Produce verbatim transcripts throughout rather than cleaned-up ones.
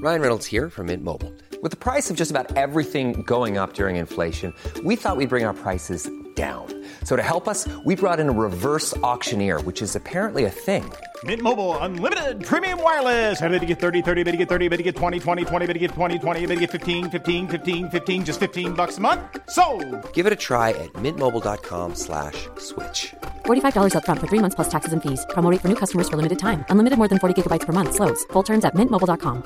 Ryan Reynolds here from Mint Mobile. With the price of just about everything going up during inflation, we thought we'd bring our prices down. So to help us, we brought in a reverse auctioneer, which is apparently a thing. Mint Mobile Unlimited Premium Wireless. How to get thirty, thirty, how to get thirty, how to get twenty, twenty, twenty, how to get twenty, twenty, how to get fifteen, fifteen, fifteen, fifteen, just fifteen bucks a month? Sold! Give it a try at mintmobile.com slash switch. forty-five dollars up front for three months plus taxes and fees. Promo rate for new customers for limited time. Unlimited more than forty gigabytes per month. Slows full terms at mint mobile dot com.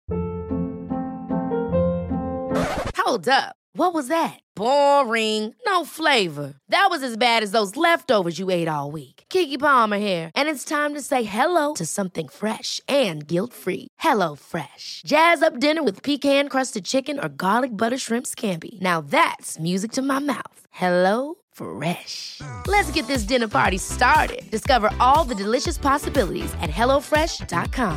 Hold up. What was that? Boring. No flavor. That was as bad as those leftovers you ate all week. Keke Palmer here, and it's time to say hello to something fresh and guilt-free. Hello Fresh. Jazz up dinner with pecan-crusted chicken or garlic butter shrimp scampi. Now that's music to my mouth. Hello Fresh. Let's get this dinner party started. Discover all the delicious possibilities at hello fresh dot com.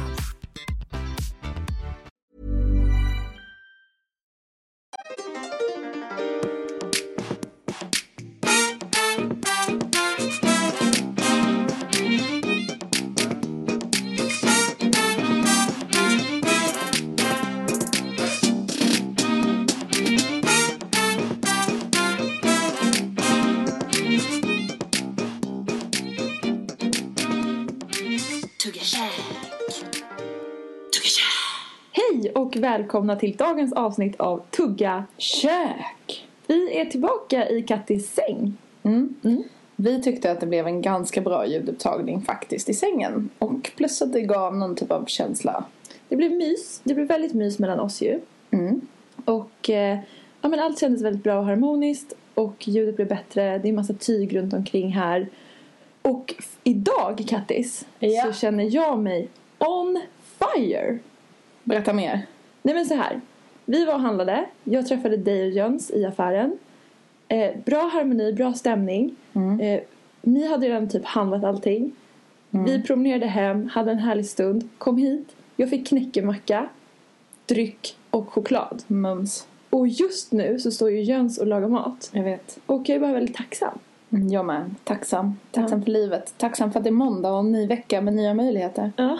Hej och välkomna till dagens avsnitt av Tugga Kök. Vi är tillbaka i Kattis säng. Mm. Mm. Vi tyckte att det blev en ganska bra ljudupptagning faktiskt i sängen. Och plus att det gav någon typ av känsla. Det blev mys. Det blev väldigt mys mellan oss ju. Mm. Och eh, ja, men allt kändes väldigt bra och harmoniskt. Och ljudet blev bättre. Det är en massa tyg runt omkring här. Och f- idag, Kattis, ja. så känner jag mig on fire. Berätta mer. Nej men så här. Vi var och handlade. Jag träffade dig och Jöns i affären. Eh, bra harmoni, bra stämning. Mm. Eh, ni hade redan typ handlat allting. Mm. Vi promenerade hem, hade en härlig stund. Kom hit. Jag fick knäckemacka, dryck och choklad. Mums. Och just nu så står ju Jöns och lagar mat. Jag vet. Och jag är bara väldigt tacksam. Mm, jag med. Tacksam. Tacksam Ja. för livet. Tacksam för att det är måndag och en ny vecka med nya möjligheter. Ja.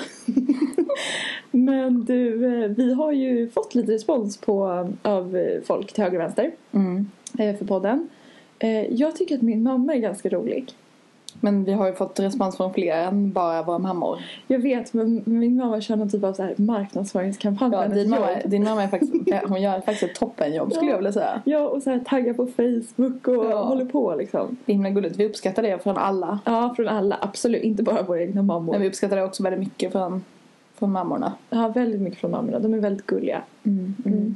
Men du, vi har ju fått lite respons på av folk till höger och vänster. Mm. För podden. Jag tycker att min mamma är ganska rolig. Men vi har ju fått respons från fler än bara våra mammor. Jag vet, men min mamma kör någon typ av så här marknadsföringskampanj. Ja, din, mamma, din mamma är faktiskt, hon gör faktiskt ett toppenjobb skulle Ja. jag vilja säga. Ja, och så här taggar på Facebook och Ja. håller på liksom. Det är himla gulligt. Vi uppskattar det från alla. Ja, från alla. Absolut. Inte bara våra egna mammor. Men vi uppskattar det också väldigt mycket från, från mammorna. Ja, väldigt mycket från mammorna. De är väldigt gulliga. Mm. Mm. Mm.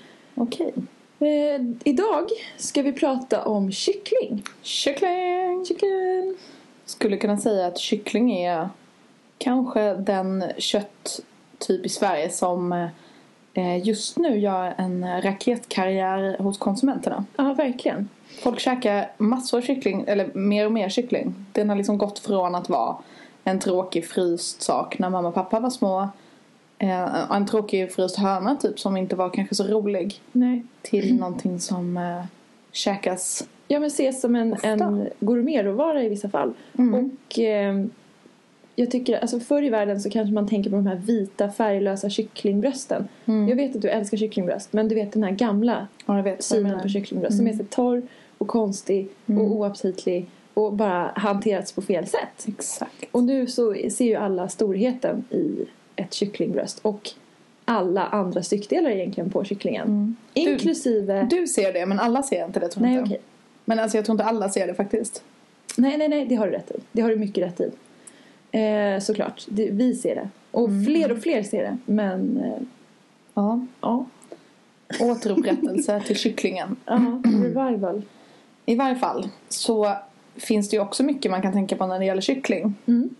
Okej. Eh, idag ska vi prata om kyckling. Kyckling. Kyckling. Skulle kunna säga att kyckling är kanske den kötttyp i Sverige som eh, just nu gör en raketkarriär hos konsumenterna. Ja, verkligen. Folk käkar massor av kyckling, eller mer och mer kyckling. Den har liksom gått från att vara en tråkig fryst sak när mamma och pappa var små. Eh, en tråkig fryst höna typ som inte var kanske så rolig. Nej. Till någonting som eh, käkas. Ja, men ses som en, en gourmetråvara i vissa fall. Mm. Och eh, jag tycker, alltså förr i världen så kanske man tänker på de här vita färglösa kycklingbrösten. Mm. Jag vet att du älskar kycklingbröst, men du vet den här gamla Ja, jag vet. synen på kycklingbröst Mm. som är så torr och konstig Mm. och oaptitlig och bara hanterats på fel sätt. Exakt. Och nu så ser ju alla storheten i ett kycklingbröst och alla andra styckdelar egentligen på kycklingen. Mm. Inklusive... Du ser det, men alla ser inte det, tror Nej, inte. okej. Men alltså jag tror inte alla ser det faktiskt. Nej, nej, nej, det har du rätt i. Det har du mycket rätt i. Eh, såklart, det, vi ser det. Och Mm. fler och fler ser det. Men, eh, Ja. ja. Återupprättelse till kycklingen. Ja, revival. I varje fall så finns det ju också mycket man kan tänka på när det gäller kyckling. Mm.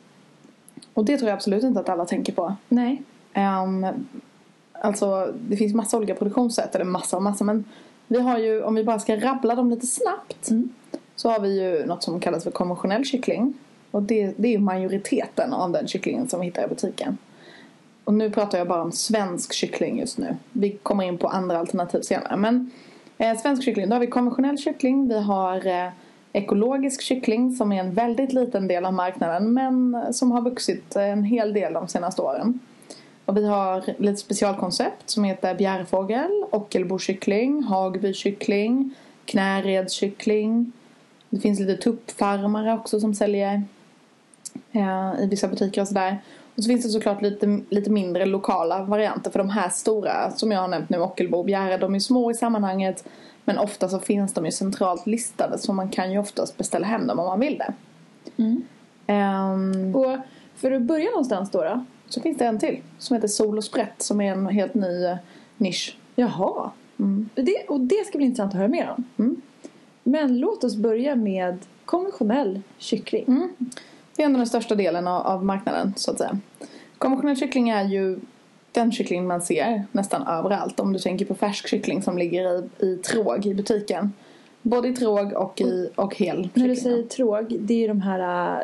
Och det tror jag absolut inte att alla tänker på. Nej. Um, alltså det finns massa olika produktionssätt. Eller massa och massa. Men vi har ju, om vi bara ska rabbla dem lite snabbt. Mm. Så har vi ju något som kallas för konventionell kyckling. Och det, det är ju majoriteten av den kycklingen som vi hittar i butiken. Och nu pratar jag bara om svensk kyckling just nu. Vi kommer in på andra alternativ senare. Men eh, svensk kyckling, då har vi konventionell kyckling. Vi har eh, ekologisk kyckling som är en väldigt liten del av marknaden. Men som har vuxit en hel del de senaste åren. Och vi har lite specialkoncept som heter bjärfågel, ockelbokyckling, hagbykyckling, knäredskyckling. Det finns lite tuppfarmare också som säljer eh, i vissa butiker och sådär. Och så finns det såklart lite, lite mindre lokala varianter. För de här stora som jag har nämnt nu, ockelbo och bjäre, de är små i sammanhanget. Men ofta så finns de ju centralt listade. Så man kan ju oftast beställa hem dem om man vill det. Mm. Um, och för att börja någonstans då, då så finns det en till som heter Sol och Sprätt, som är en helt ny uh, nisch. Jaha. Mm. Det, och det ska bli intressant att höra mer om. Mm. Men låt oss börja med konventionell kyckling. Mm. Det är ändå den största delen av, av marknaden, så att säga. Konventionell kyckling är ju den kyckling man ser nästan överallt. Om du tänker på färsk kyckling som ligger i, i tråg i butiken. Både i tråg och, i, och hel kyckling. När du säger tråg, det är ju de här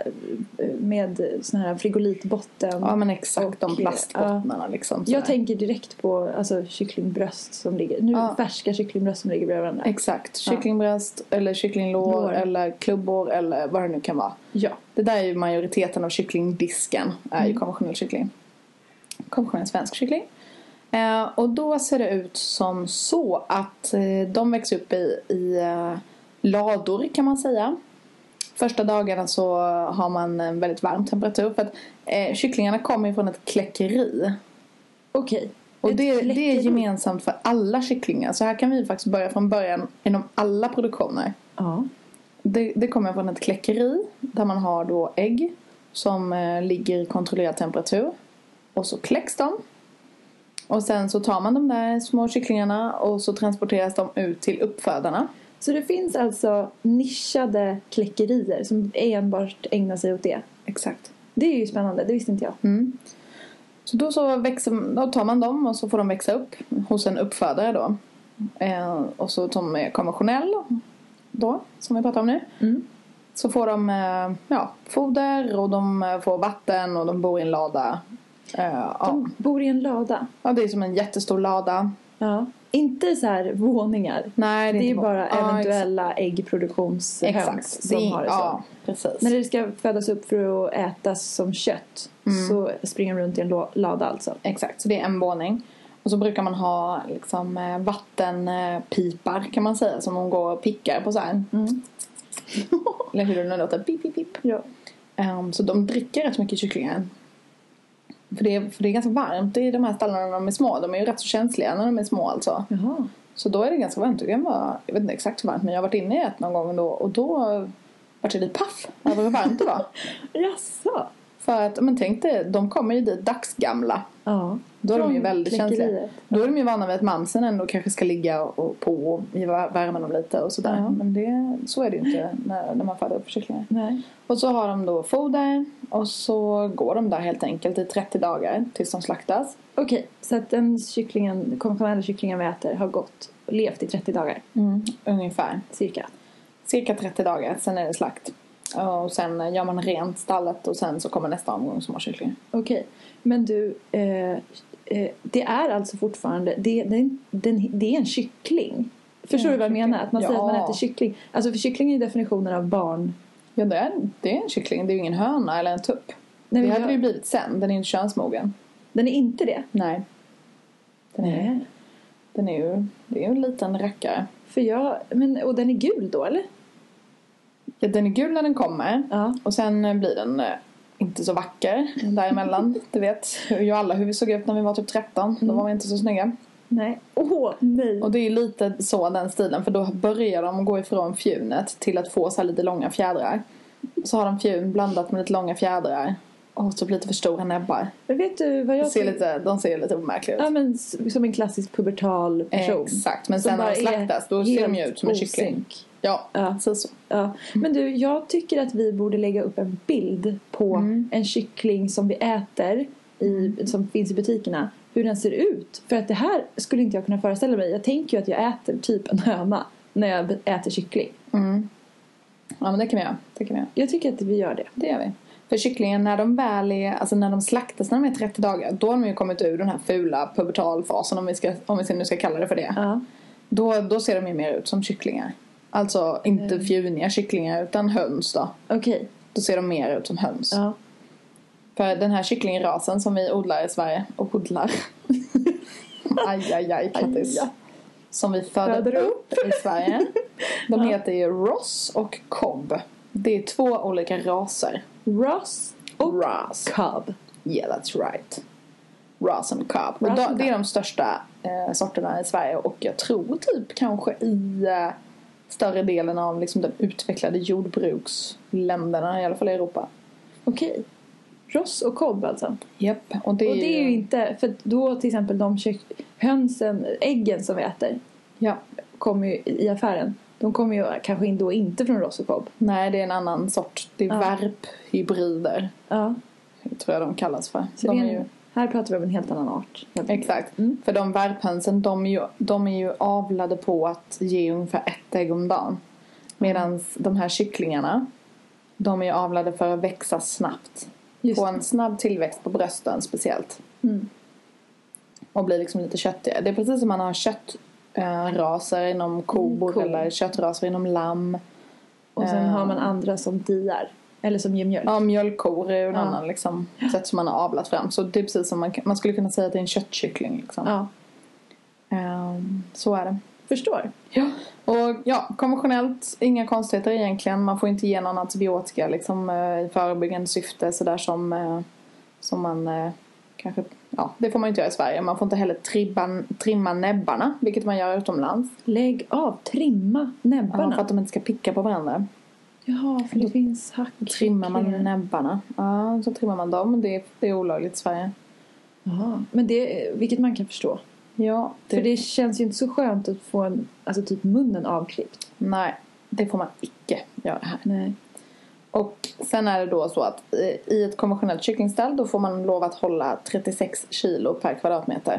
med sån här frigolitbotten. Ja, men exakt, och, de plastbottnarna ja. liksom. Jag tänker direkt på alltså, kycklingbröst som ligger. Nu ja. Färska kycklingbröst som ligger bredvid varandra. Exakt, kycklingbröst ja. Eller kycklinglår Lår. Eller klubbor eller vad det nu kan vara. Ja. Det där är ju majoriteten av kycklingdisken är mm. ju konventionell kyckling. Konventionell svensk kyckling. Eh, och då ser det ut som så att eh, de växer upp i, i eh, lador kan man säga. Första dagarna så har man en väldigt varm temperatur. För att eh, kycklingarna kommer från ett kläckeri. Okej. Okay. Och det, det är gemensamt för alla kycklingar. Så här kan vi faktiskt börja från början inom alla produktioner. Ja. Det, det kommer från ett kläckeri där man har då ägg som eh, ligger i kontrollerad temperatur. Och så kläcks de. Och sen så tar man de där små kycklingarna och så transporteras de ut till uppfödarna. Så det finns alltså nischade kläckerier som enbart ägnar sig åt det? Exakt. Det är ju spännande, det visste inte jag. Mm. Så då, så växer, då tar man dem och så får de växa upp hos en uppfödare då. Eh, och så tar de konventionell då, som vi pratar om nu. Mm. Så får de eh, ja, foder och de får vatten och de bor i en lada. Uh, de ja. bor i en lada. Ja, det är som en jättestor lada. Ja. Inte så här våningar. Nej, det är, det är inte bara ja, äggproduktionshöns äggproduktionshöns som det, har det så. Ja, precis. När det ska födas upp för att ätas som kött mm. så springer de runt i en lada alltså. Exakt, så det är en våning. Och så brukar man ha liksom vattenpipar kan man säga som de går och pickar på så här. Mm. Eller hur det nu låter. Pip, pip, pip. Ja. Um, så de dricker rätt mycket kycklingar. För det, är, för det är ganska varmt i de här stallarna när de är små. De är ju rätt så känsliga när de är små alltså. Jaha. Så då är det ganska varmt. Det kan vara, jag vet inte exakt hur varmt, men jag har varit inne i ett någon gång då. Och då var det lite paff över hur varmt det var. Jaså? För att, men tänk dig, de kommer ju dit dagsgamla. Ja. Då är de ju väldigt känsliga. Då är de ju vana vid att mamsen ändå kanske ska ligga och på och värma dem lite och sådär. Ja. Men det, så är det ju inte när, när man föder upp kycklingar. Nej. Och så har de då foder och så går de där helt enkelt i trettio dagar tills de slaktas. Okej, okay, så att den kycklingen, konventionella kycklingen vi äter har gått och levt i trettio dagar? Mm, ungefär. Cirka? Cirka trettio dagar, sen är det slakt. Och sen gör man rent stallet och sen så kommer nästa omgång som har kyckling. Okej, okay. Men du, eh, eh, det är alltså fortfarande, det, det, det, det är en kyckling. Förstår du vad jag menar? Att man ja. säger att man äter kyckling. Alltså för kyckling är definitionen av barn. Ja, det är, det är en kyckling. Det är ju ingen höna eller en tupp. Nej, det hade jag... ju blivit sen. Den är inte könsmogen. Den är inte det? Nej. Den är, Nej. Den är ju, det är ju en liten rackare. För jag, men, och den är gul då, eller? Ja, den är gul när den kommer. Ja. Och sen blir den eh, inte så vacker däremellan. Du vet ju alla hur vi såg ut när vi var typ tretton. Mm. Då var vi inte så snygga. Nej. Åh, oh, nej. Och det är lite så den stilen. För då börjar de gå ifrån fjunet till att få så här lite långa fjädrar. Så har de fjun blandat med lite långa fjädrar. Och så blir det för stora näbbar. Men vet du vad jag ser lite, de ser lite omärkliga ut. Ja, men som en klassisk pubertal person. Exakt, men sen när de slaktas då ser de ju ut som en kyckling. Ja, ja. Så, så. Ja. Men du, jag tycker att vi borde lägga upp en bild på mm. en kyckling som vi äter i, som finns i butikerna. Hur den ser ut. För att det här skulle inte jag kunna föreställa mig. Jag tänker ju att jag äter typ en höna när jag äter kyckling. Mm. Ja, men det kan vi göra. Det kan vi göra. Jag tycker att vi gör det. Det gör vi. För kycklingen, när de väl är, alltså när de slaktas när de är trettio dagar, då har de ju kommit ur den här fula pubertalfasen, om vi ska, om vi nu ska kalla det för det. Ja. Då, då ser de ju mer ut som kycklingar. Alltså inte fjuniga kycklingar utan höns då. Okej. Okay. Då ser de mer ut som höns. Ja. För den här kycklingrasen som vi odlar i Sverige. Och odlar. aj, aj, aj, Kattis. Aj, ja. Som vi föder, föder upp i Sverige. De ja. heter ju Ross och Cobb. Det är två olika raser. Ross och Ross. Cobb. Yeah, that's right. Ross and Cobb. Och då, det är de största eh, sorterna i Sverige. Och jag tror typ kanske i eh, större delen av liksom, de utvecklade jordbruksländerna. I alla fall i Europa. Okej. Okay. Ross och Cobb alltså. Japp. Och det, och det är ju inte, för då till exempel de kök, hönsen, äggen som vi äter. Ja. Kommer ju i affären. De kommer ju kanske in då inte från Ross och Cobb. Nej, det är en annan sort. Det är ja. värphybrider. Ja. Jag tror jag de kallas för. Så de är är ju... Här pratar vi om en helt annan art. Exakt. Mm. För de värphönsen, de är, ju, de är ju avlade på att ge ungefär ett ägg om dagen. Medan mm. de här kycklingarna, de är ju avlade för att växa snabbt. Just på en snabb tillväxt på brösten speciellt. Mm. Och blir liksom lite köttiga. Det är precis som man har köttraser äh, inom kor mm, cool. eller köttraser inom lamm. Och sen äh, har man andra som diar. Eller som ger mjölk. Ja, mjölkkor är ju en ja. annan liksom, sätt som man har avlat fram. Så det är precis som man, man skulle kunna säga att det är en köttkyckling. Liksom. Ja. Um, så är det. Förstår. Ja. Och ja, konventionellt, inga konstigheter egentligen. Man får inte ge någon antibiotika liksom, i förebyggande syfte. Sådär som, som man kanske... Ja, det får man inte göra i Sverige. Man får inte heller trimma, trimma näbbarna, vilket man gör utomlands. Lägg av, trimma näbbarna? Ja, för att de inte ska picka på varandra. Jaha, för det finns hack. Trimmar man näbbarna. Ja, så trimmar man dem. Det är, det är olagligt i Sverige. Jaha, men det, vilket man kan förstå. Ja. Det... För det känns ju inte så skönt att få en, alltså typ munnen avklippt. Nej, det får man icke göra här. Nej. Och sen är det då så att i ett konventionellt kycklingstall då får man lov att hålla trettiosex kilo per kvadratmeter.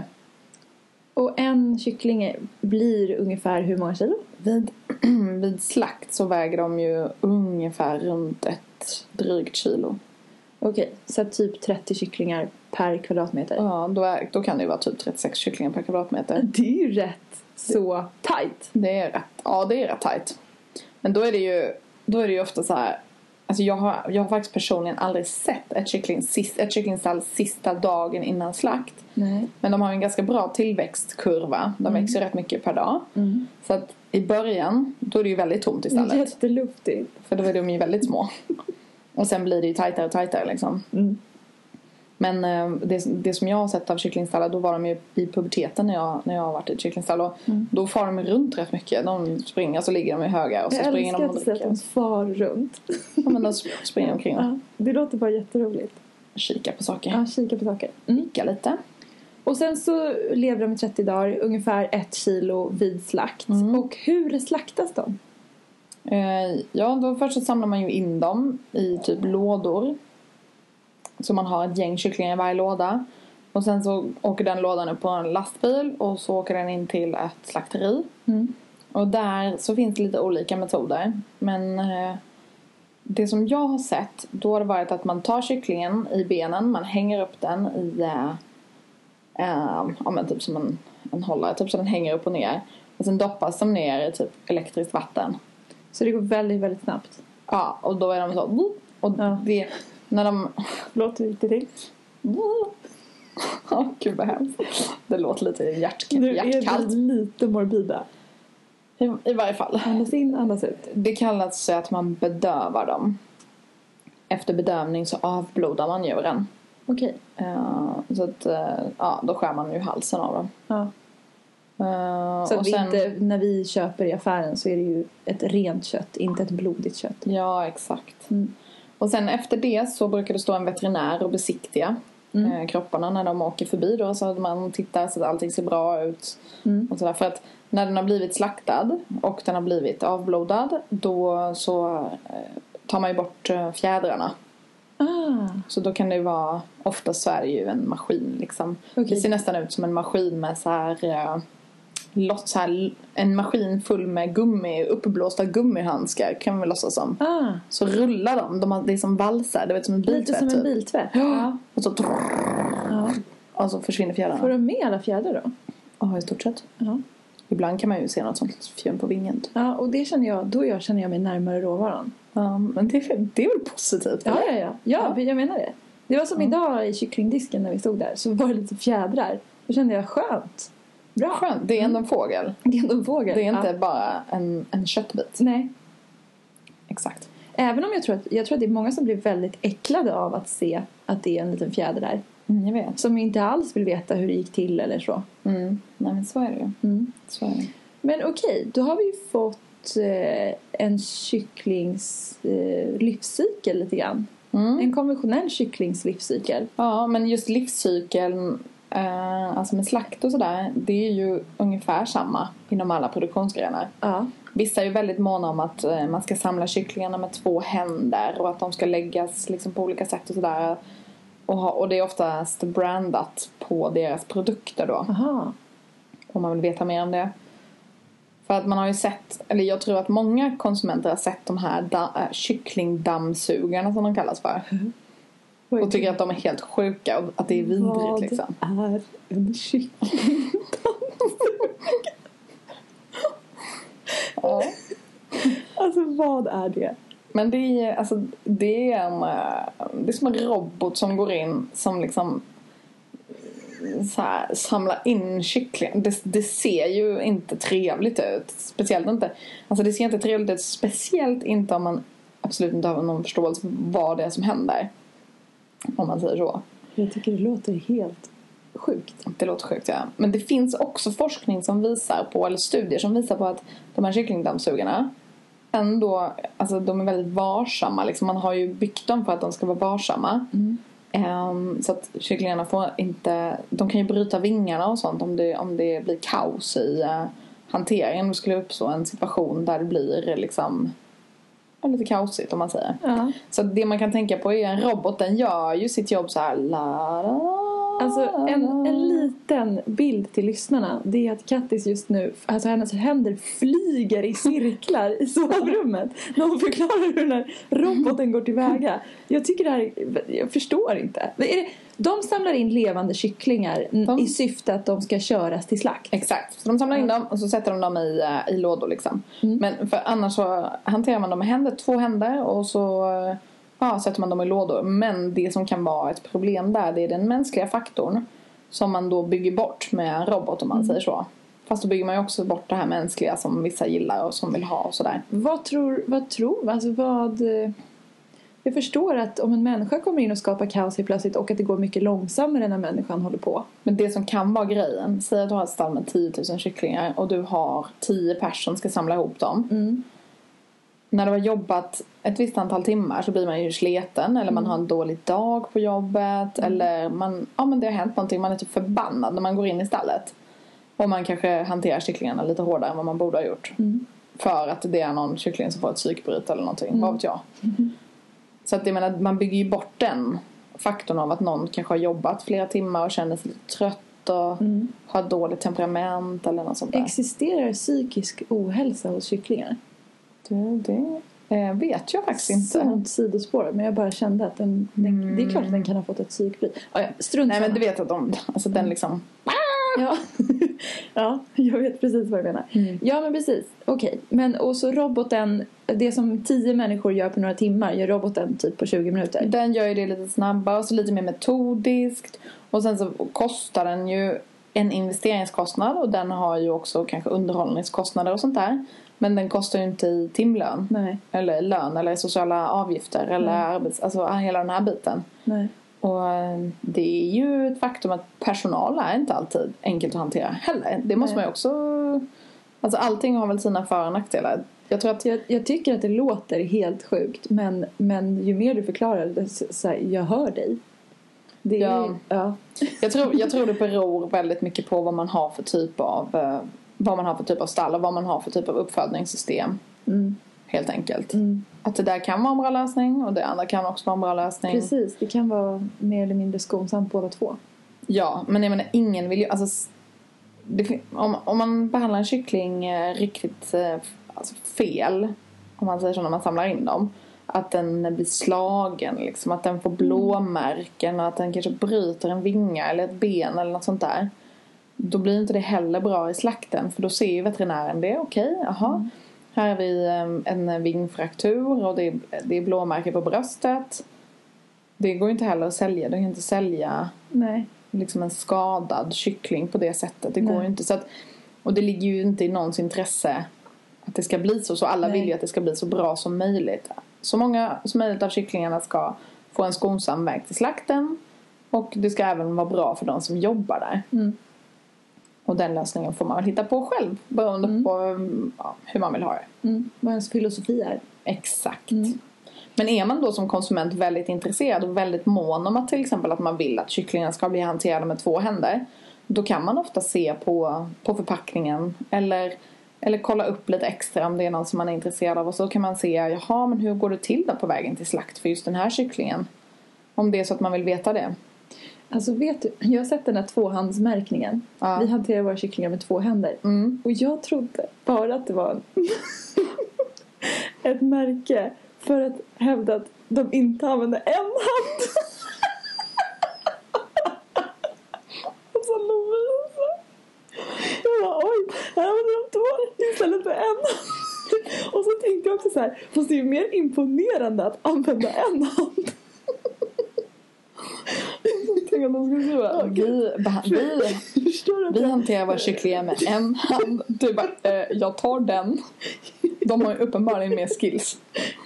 Och en kyckling blir ungefär hur många kilo? Vid, vid slakt så väger de ju ungefär runt ett drygt kilo. Okej, så typ trettio kycklingar per kvadratmeter. Ja, då, är, då kan det ju vara typ trettiosex kycklingar per kvadratmeter. Det är ju rätt så tajt. Det är rätt, ja det är rätt tajt. Men då är det ju, då är det ju ofta så här. Alltså jag har, jag har faktiskt personligen aldrig sett ett, kyckling, ett kycklingstall sista dagen innan slakt. Nej. Men de har en ganska bra tillväxtkurva. De mm. växer rätt mycket per dag. Mm. Så att i början, då är det ju väldigt tomt i stallet. Jätteluftigt. För då är de ju väldigt små. Och sen blir det ju tajtare och tajtare liksom. Mm. Men det, det som jag har sett av kycklingstallar, då var de ju i puberteten när jag, när jag har varit i ett kycklingstall. Och mm. då far de runt rätt mycket. De springer, så ligger de i höga och så jag springer de och dricker. Jag älskar att de far runt. Ja, men de springer omkring. Ja, det låter bara jätteroligt. Kika på saker. Ja, kika på saker. Mm. Kika lite. Och sen så lever de i trettio dagar, ungefär ett kilo vid slakt. Mm. Och hur slaktas de? Eh, ja, då först så samlar man ju in dem i typ lådor. Så man har ett gäng kycklingar i varje låda. Och sen så åker den lådan upp på en lastbil. Och så åker den in till ett slakteri. Mm. Och där så finns det lite olika metoder. Men eh, det som jag har sett, då har det varit att man tar kycklingen i benen. Man hänger upp den i eh, eh, ja, men typ som en, en hållare. Typ så den hänger upp och ner. Och sen doppas de ner i typ elektriskt vatten. Så det går väldigt, väldigt snabbt. Ja, och då är de så... Och ja. det... När de... Låter lite till. Ja, gud vad hemskt. Det låter lite hjärt... Nu hjärtkallt. är det lite morbida. I, I varje fall. Andas in, andas ut. Det kallas så att man bedövar dem. Efter bedövning så avblodar man djuren. Okej. Okay. Uh, så att, uh, ja, då skär man ju halsen av dem. Ja. Uh, så och vi sen, inte, när vi köper i affären så är det ju ett rent kött, inte ett blodigt kött. Ja, exakt. Mm. Och sen efter det så brukar det stå en veterinär och besiktiga mm. eh, kropparna när de åker förbi då. Så att man tittar så att allting ser bra ut. Mm. Och sådär. För att när den har blivit slaktad och den har blivit avblodad, då så eh, tar man ju bort eh, fjädrarna. Ah. Så då kan det vara, ofta så är det ju en maskin liksom. Okay. Det ser nästan ut som en maskin med så här... Eh, Låt så här, en maskin full med gummi, uppblåsta gummihandskar kan vi låtsas som. Ah. Så rullar de, de har, det är som valsar, det vet som en biltvätt. Lite som en biltvätt. Ja. Och så ja. Och så försvinner fjädrarna. Får de med alla fjädrar då? Ja, i stort sett. Ja. Ibland kan man ju se något sånt fjön på vingen. Ja, och det känner jag, då jag känner jag mig närmare råvaran. Ja, men det är, det är väl positivt? Ja, ja, ja, ja. Ja, jag menar det. Det var som mm. idag i kycklingdisken när vi stod där. Så var det lite fjädrar. Då kände jag skönt. Bra. Skönt. Det är ändå en fågel. Det är ändå en fågel. Det är inte ja. bara en, en köttbit. Nej. Exakt. Även om jag tror, att, jag tror att det är många som blir väldigt äcklade av att se att det är en liten fjäder där. Mm, jag vet. Som inte alls vill veta hur det gick till eller så. Mm. Nej, men så är det ju. Mm. Så är det. Men okej, då har vi ju fått eh, en kycklings eh, livscykel lite grann. Mm. En konventionell kycklings livscykel. Ja, men just livscykeln, eh, alltså med slakt och sådär, det är ju ungefär samma inom alla produktionsgrenar. Ja. Vissa är ju väldigt måna om att eh, man ska samla kycklingarna med två händer och att de ska läggas liksom på olika sätt och sådär. Och, ha, och det är oftast brandat på deras produkter då. Aha. Om man vill veta mer om det. För att man har ju sett, eller jag tror att många konsumenter har sett de här da, äh, kycklingdammsugarna som de kallas för. Mm. Och tycker att de är helt sjuka och att det är vidrigt. Vad liksom. Vad är en kycklingdammsugare? Ja. Alltså vad är det? Men det är, alltså, det är en det är som en robot som går in som liksom så här, samlar in kyckling. Det, det ser ju inte trevligt ut. Speciellt inte. Alltså det ser inte trevligt ut. Speciellt inte om man absolut inte har någon förståelse för vad det är som händer. Om man säger så. Jag tycker det låter helt sjukt. Det låter sjukt, ja. Men det finns också forskning som visar på, eller studier som visar på att de här kycklingdammsugarna ändå, alltså de är väldigt varsamma. Liksom man har ju byggt dem för att de ska vara varsamma. Mm. Um, så att kycklingarna får inte, de kan ju bryta vingarna och sånt om det, om det blir kaos i uh, hanteringen. Det skulle uppstå en situation där det blir liksom lite kaosigt om man säger. Ja. Så det man kan tänka på är en robot, den gör ju sitt jobb så här. La, la, alltså en, en liten bild till lyssnarna, det är att Kattis just nu, alltså hennes händer flyger i cirklar i sovrummet när hon förklarar hur den här roboten går tillväga. Jag tycker det här, jag förstår inte. Är det, de samlar in levande kycklingar de, i syfte att de ska köras till slakt. Exakt, så de samlar in dem och så sätter de dem i, i lådor liksom. Mm. Men för annars så hanterar man dem med händer, två händer och så ja, sätter man dem i lådor. Men det som kan vara ett problem där, det är den mänskliga faktorn som man då bygger bort med en robot om man mm. säger så. Fast då bygger man ju också bort det här mänskliga som vissa gillar och som vill ha och sådär. Vad tror, vad tror, alltså vad... Jag förstår att om en människa kommer in och skapar kaos helt plötsligt och att det går mycket långsammare när människan håller på. Men det som kan vara grejen, säg att du har ett stall med tio tusen kycklingar och du har tio personer som ska samla ihop dem. Mm. När du har jobbat ett visst antal timmar så blir man ju sleten eller man mm. har en dålig dag på jobbet mm. eller man, ja men det har hänt någonting, man är typ förbannad när man går in i stallet. Och man kanske hanterar kycklingarna lite hårdare än vad man borde ha gjort. Mm. För att det är någon kyckling som får ett psykbryt eller någonting, mm. vad vet jag. Mm. Så att jag menar, man bygger ju bort den faktorn av att någon kanske har jobbat flera timmar och känner sig lite trött och mm. har dåligt temperament eller något sånt där. Existerar psykisk ohälsa hos kycklingar? Det, det eh, vet jag faktiskt inte. Sånt sidospår, men jag bara kände att den, den mm. det är klart att den kan ha fått ett psykbryt. Ah, ja, strunt. Nej, men du vet att de, alltså den liksom... Ja. Ja, jag vet precis vad du menar. Mm. Ja, men precis. Okej, okay. Men och så roboten, det som tio människor gör på några timmar gör roboten typ på tjugo minuter. Den gör ju det lite snabbare och så lite mer metodiskt. Och sen så kostar den ju en investeringskostnad och den har ju också kanske underhållningskostnader och sånt där. Men den kostar ju inte i timlön. Nej. Eller lön eller sociala avgifter eller arbets, alltså hela den här biten. Nej. Och det är ju ett faktum att personal är inte alltid enkelt att hantera heller. Det måste Nej. man ju också... Alltså allting har väl sina för- och nackdelar. Jag, tror att... jag, jag tycker att det låter helt sjukt. Men, men ju mer du förklarar det, så, så här, jag hör dig. Det är, ja. Ja. Jag, tror, jag tror det beror väldigt mycket på vad man har för typ av... Vad man har för typ av stall och vad man har för typ av uppfödningssystem. Mm. Helt enkelt. Mm. Att det där kan vara en bra lösning och det andra kan också vara en bra lösning. Precis, det kan vara mer eller mindre skonsamt båda två. Ja, men jag menar, ingen vill ju... Alltså, det, om, om man behandlar en kyckling eh, riktigt eh, alltså fel, om man säger så när man samlar in dem, att den blir slagen, liksom, att den får blåmärken och att den kanske bryter en vinga eller ett ben eller något sånt där. Då blir inte det heller bra i slakten, för då ser ju veterinären det. Okej, okay, jaha. Mm. Här har vi en vingfraktur och det är, det är blåmärken på bröstet. det går ju inte heller att sälja. Du kan inte sälja Nej. liksom en skadad kyckling på det sättet. Det går ju inte. Så att, och det ligger ju inte i någons intresse att det ska bli så. Så alla Nej. vill ju att det ska bli så bra som möjligt. Så många som möjligt av kycklingarna ska få en skonsam väg till slakten. Och det ska även vara bra för de som jobbar där. Mm. Och den lösningen får man hitta på själv. Beroende mm. på ja, hur man vill ha det. Mm. Vad ens filosofi är. Exakt. Mm. Men är man då som konsument väldigt intresserad och väldigt mån om att till exempel att man vill att kycklingarna ska bli hanterade med två händer. Då kan man ofta se på, på förpackningen. Eller, eller kolla upp lite extra om det är någon som man är intresserad av. Och så kan man se, jaha men hur går det till då på vägen till slakt för just den här kycklingen? Om det är så att man vill veta det. Alltså vet du, jag har sett den här tvåhandsmärkningen. Ja. Vi hanterar våra kycklingar med två händer. Mm. Och jag trodde bara att det var ett märke för att hävda att de inte använder en hand. Och så Lovisa. Jag bara, oj, här använder de två istället för en hand. Och så tänkte jag också så här, fast det är ju mer imponerande att använda en hand. Jag de skulle skriva, Vi, vi, vi hanterar våra kycklingar med en hand. Du bara, eh, jag tar den. De har ju uppenbarligen mer skills.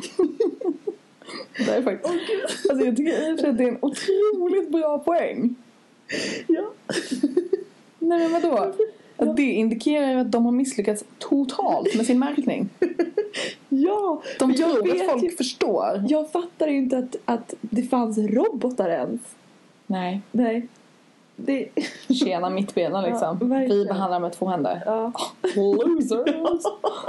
Det är faktiskt, alltså jag tycker att det är en otroligt bra poäng. Ja. Nej men vadå? Att det indikerar att de har misslyckats totalt med sin märkning. Ja. De jag tror att folk ju, förstår. Jag fattar ju inte att, att det fanns robotar ens. Nej. Nej. Det... Tjena mittbena liksom. Ja, vi behandlar med två händer. Ja. Losers.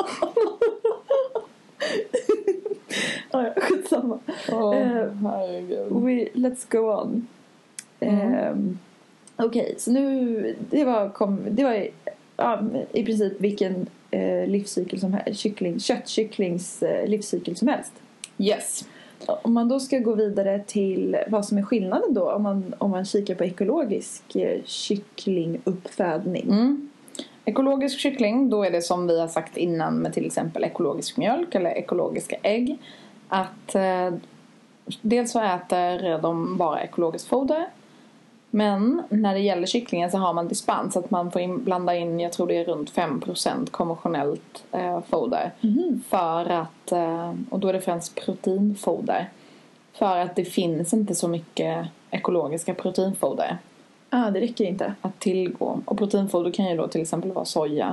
Ja, ja, skitsamma. Oh, uh, we, let's go on. Mm. Um, Okej, okay, så nu det var, kom, det var ja, i princip vilken eh, livscykel som helst, kyckling, köttkycklings eh, livscykel som helst. Yes. Om man då ska gå vidare till vad som är skillnaden då om man, om man kikar på ekologisk eh, kycklinguppfödning. Mm. Ekologisk kyckling, då är det som vi har sagt innan med till exempel ekologisk mjölk eller ekologiska ägg. Att eh, dels så äter de bara ekologiskt foder. Men när det gäller kycklingen så har man dispens att man får in, blanda in, jag tror det är runt fem procent konventionellt eh, foder. Mm. För att, eh, och då är det främst proteinfoder. För att det finns inte så mycket ekologiska proteinfoder. Ah, det räcker inte. Att tillgå. Och proteinfoder kan ju då till exempel vara soja.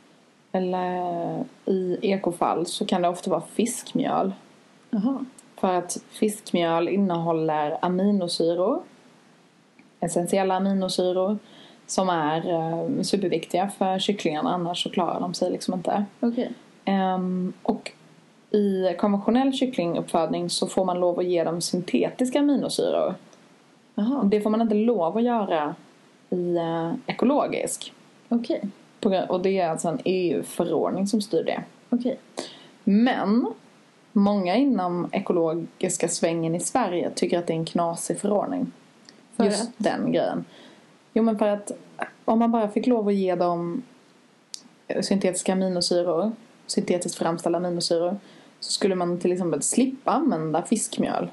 Eller i ekofall så kan det ofta vara fiskmjöl. Aha. För att fiskmjöl innehåller aminosyror. Essentiella aminosyror som är uh, superviktiga för kycklingarna, annars så klarar de sig liksom inte. Okay. Um, och i konventionell kycklinguppfödning så får man lov att ge dem syntetiska aminosyror. Aha. Det får man inte lov att göra i uh, ekologisk. Okej. Okay. Och det är alltså en E U-förordning som styr det. Okej. Okay. Men många inom ekologiska svängen i Sverige tycker att det är en knasig förordning. För just att? Den grejen. Jo men för att om man bara fick lov att ge dem syntetiska aminosyror, syntetiskt framställda aminosyror, så skulle man till exempel slippa använda fiskmjöl.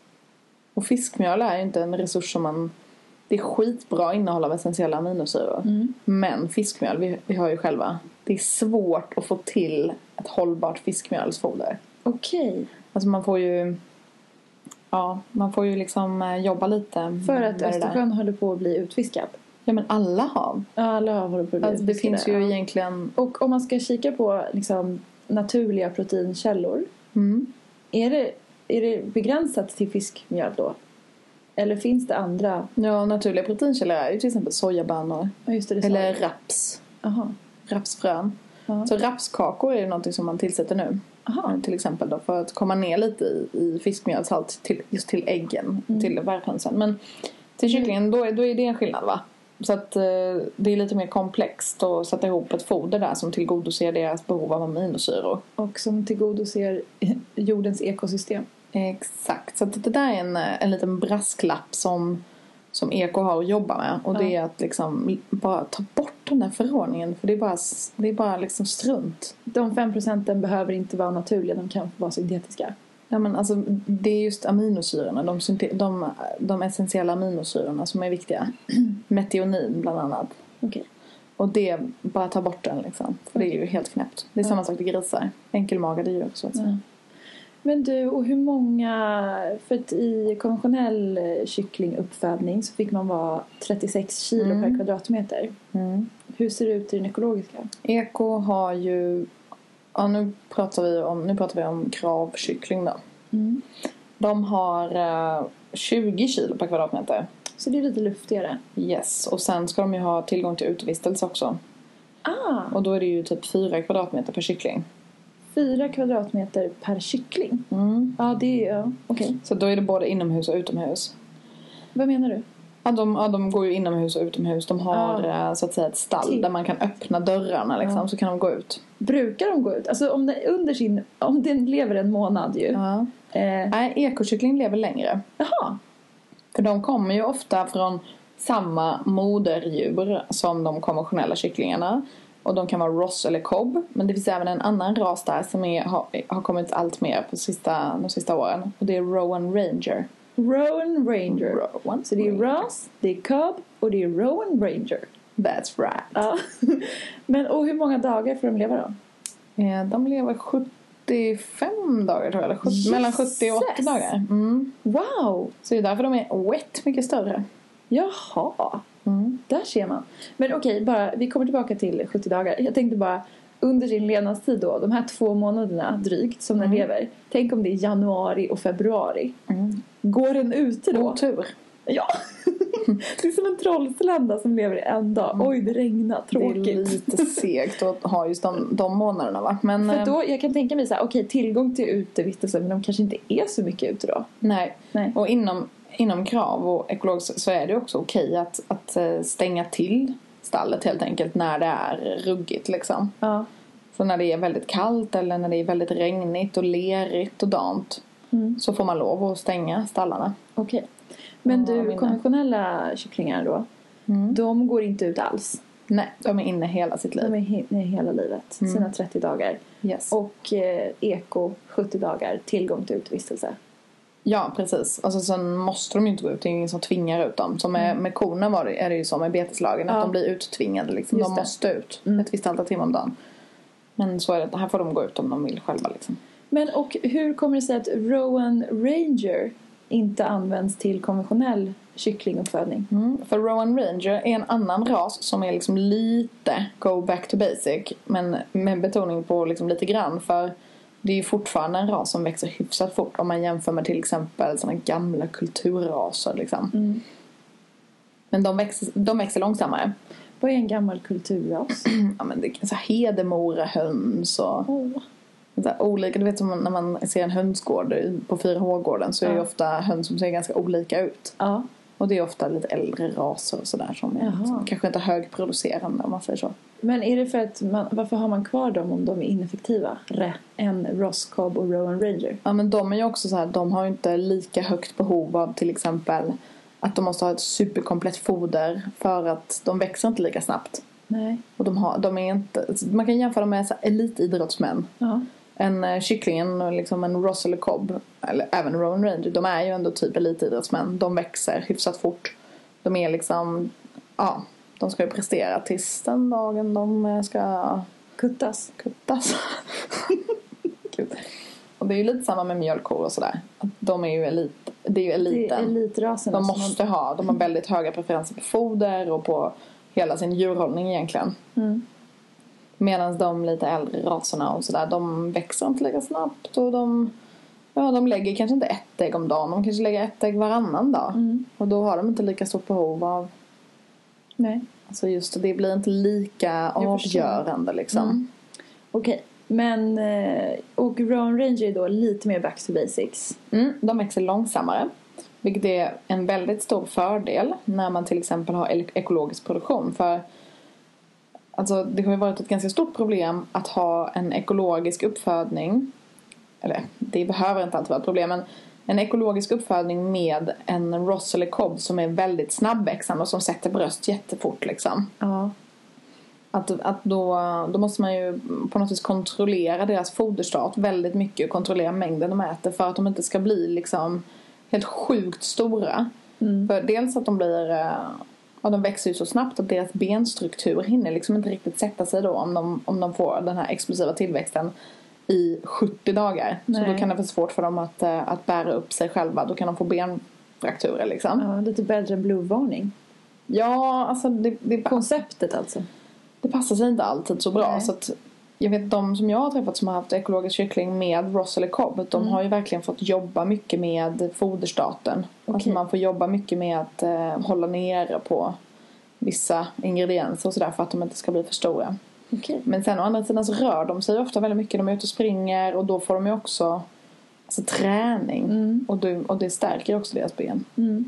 Och fiskmjöl är ju inte en resurs som man, det är skitbra innehåll av essentiella aminosyror. Mm. Men fiskmjöl, vi, vi har ju själva, det är svårt att få till ett hållbart fiskmjölsfoder. Okej. Okay. Alltså man får ju Ja, man får ju liksom jobba lite. För att Östersjön håller på att bli utfiskad. Ja, men alla hav. Ja, alla hav håller på att bli alltså, det finns ju ja. egentligen. Och om man ska kika på liksom naturliga proteinkällor. Mm. Är det, är det begränsat till fiskmjöl då? Eller finns det andra? Ja, naturliga proteinkällor är ju till exempel sojabönor. Ja, just det, det eller raps. Aha. Rapsfrön. Aha. Så rapskakor är ju någonting som man tillsätter nu. Aha. Till exempel då, för att komma ner lite i, i fiskmjölshalt till, just till äggen, mm. till värphönsen. Men till kycklingen, då är, då är det en skillnad va? Så att eh, det är lite mer komplext att sätta ihop ett foder där som tillgodoser deras behov av aminosyror. Och som tillgodoser jordens ekosystem. Exakt, så att det där är en, en liten brasklapp som, som eko har att jobba med. Och det är att liksom bara ta bort den där förordningen. För det är bara, det är bara liksom strunt. De fem procenten behöver inte vara naturliga, de kan vara syntetiska. Ja, men alltså, det är just aminosyrorna, de, synte- de, de essentiella aminosyrorna som är viktiga. Metionin bland annat. Okej. Och det, bara ta bort den liksom. För det är ju helt knäppt. Det är samma sak till grisar. Enkelmagade djur så att säga. Ja. Men du, och hur många... För att i konventionell kycklinguppfödning så fick man vara trettiosex kilo Mm. per kvadratmeter. Mm. Hur ser det ut i den ekologiska? Eko har ju... Ja, nu pratar vi om, nu pratar vi om kravkyckling då. Mm. De har uh, tjugo kilo per kvadratmeter. Så det är lite luftigare. Yes. Och sen ska de ju ha tillgång till utevistelse också. Ah, Och då är det ju typ fyra kvadratmeter per kyckling. fyra kvadratmeter per kyckling. Mm. Ja, det är... Ja, okej. Så då är det både inomhus och utomhus. Vad menar du? Ja, de, ja, de går ju inomhus och utomhus. De har Ah. eh, så att säga ett stall Till- där man kan öppna dörrarna liksom, Ja. så kan de gå ut. Brukar de gå ut? Alltså om det under sin... Om den lever en månad ju. Ja. Eh, Nej, ekokyckling lever längre. jaha. För de kommer ju ofta från samma moderdjur som de konventionella kycklingarna. Och de kan vara Ross eller Cobb. Men det finns även en annan ras där som är, har, har kommit allt mer på sista, de sista åren. Och det är Rowan Ranger. Rowan Ranger. Rowan Så det är Ranger. Ross, det är Cobb och det är Rowan Ranger. That's right. Ja. Men och hur många dagar får de leva då? Eh, De lever sjuttiofem dagar tror jag. Eller sjuttio, mellan sjuttio och åttio Jösses. dagar. Mm. Wow! Så det är därför de är wet mycket större. Jaha. Mm. Där ser man. Men okej, bara, vi kommer tillbaka till sjuttio dagar. Jag tänkte bara, under sin levnadstid då, de här två månaderna drygt som den lever. Tänk om det är januari och februari. Mm. Går den ute då? Otur. Ja. Det är som en trollslända som lever i en dag. Oj, det regnar. Tråkigt. Det är lite segt att ha just de, de månaderna va. Men För eh, då, jag kan tänka mig så här, okej, tillgång till utevistelse, men de kanske inte är så mycket ute då. nej. Nej. Och inom, inom krav och ekologiskt så är det också okej att, att eh, stänga till stallet helt enkelt när det är ruggigt liksom. Ja. Så när det är väldigt kallt eller när det är väldigt regnigt och lerigt och dant Mm. så får man lov att stänga stallarna. Okej. Men Ja, du, mina. konventionella kycklingar då, Mm. de går inte ut alls. Nej, de är inne hela sitt liv. De är he- nej, hela livet, Mm. sina trettio dagar. Yes. Och eh, eko, sjuttio dagar, tillgång till utevistelse. Ja, precis. Alltså, sen måste de ju inte gå ut. Det är ingen som tvingar ut dem. Som med, med korna var det, är det ju så med beteslagen. Ja. Att de blir uttvingade. Liksom. Just De det. måste ut. Mm. Ett visst antal timmar om dagen. Men så är det. Här får de gå ut om de vill själva. Liksom. Men och hur kommer det sig att Rowan Ranger inte används till konventionell kycklinguppfödning? Mm. För Rowan Ranger är en annan ras som är liksom lite go back to basic. Men med betoning på liksom lite grann. För det är ju fortfarande en ras som växer hyfsat fort. Om man jämför med till exempel sådana gamla kulturraser. Liksom. Mm. Men de växer, de växer långsammare. Vad är en gammal kulturras? Ja, men det är så här hedemorahöns och Åh. så här olika. Du vet som när man ser en hönsgård på fyra H-gården så är det Ja. ofta höns som ser ganska olika ut. Ja. Och det är ofta lite äldre raser och sådär som, är, Jaha. som kanske inte är högproducerande om man säger så. Men är det för att man, varför har man kvar dem om de är ineffektiva? Re, än Ross, Cobb och Rowan Ranger. Ja, men de är ju också så här, de har ju inte lika högt behov av till exempel att de måste ha ett superkomplett foder för att de växer inte lika snabbt. Nej. Och de har, de är inte, man kan jämföra dem med så här elitidrottsmän. Ja. En uh, kycklingen, liksom en Ross eller Cobb, eller även Rowan Ranger, de är ju ändå typ elitidrottsmän. De växer hyfsat fort. De är liksom, ja, de ska ju prestera tills den dagen de ska Kuttas. kuttas. Gud. Och det är ju lite samma med mjölkkor och sådär. Att de är ju elit, det är ju Det är eliten. elitraserna. De som måste ha, de har väldigt höga preferenser på foder och på hela sin djurhållning egentligen. Mm. Medan de lite äldre raserna och sådär, de växer inte lika snabbt och de, ja, de lägger kanske inte ett ägg om dagen. De kanske lägger ett ägg varannan dag. Mm. Och då har de inte lika stort behov av, Nej. alltså just det, det blir inte lika Jag förstår. avgörande liksom. Mm. Okej. Men, eh, och Rowan Ranger är då lite mer back to basics. Mm, de växer långsammare. Vilket är en väldigt stor fördel när man till exempel har ek- ekologisk produktion. För alltså, det har ju varit ett ganska stort problem att ha en ekologisk uppfödning. Eller det behöver inte alltid vara ett problem. Men en ekologisk uppfödning med en Ross eller Cobb som är väldigt snabbväxande och som sätter bröst jättefort liksom. Ja. Att, att då, då måste man ju på något vis kontrollera deras foderstat väldigt mycket. Kontrollera mängden de äter för att de inte ska bli liksom helt sjukt stora. Mm. För dels att de blir... Ja, de växer ju så snabbt att deras benstruktur hinner liksom inte riktigt sätta sig då om de, om de får den här explosiva tillväxten i sjuttio dagar. Nej. Så då kan det vara svårt för dem att, att bära upp sig själva. Då kan de få benfrakturer liksom. Ja, lite bättre blodvarning. Ja, alltså det, det, konceptet alltså. Det passar sig inte alltid så bra. Nej. Så att jag vet de som jag har träffat som har haft ekologisk kyckling med Ross eller Cobb, de mm. har ju verkligen fått jobba mycket med foderstaten. Okay. Alltså man får jobba mycket med att eh, hålla nere på vissa ingredienser och sådär för att de inte ska bli för stora. Okay. Men sen å andra sidan så rör de sig ofta väldigt mycket. De är ute och springer och då får de ju också alltså, träning. Mm. Och, det, och det stärker också deras ben. Mm.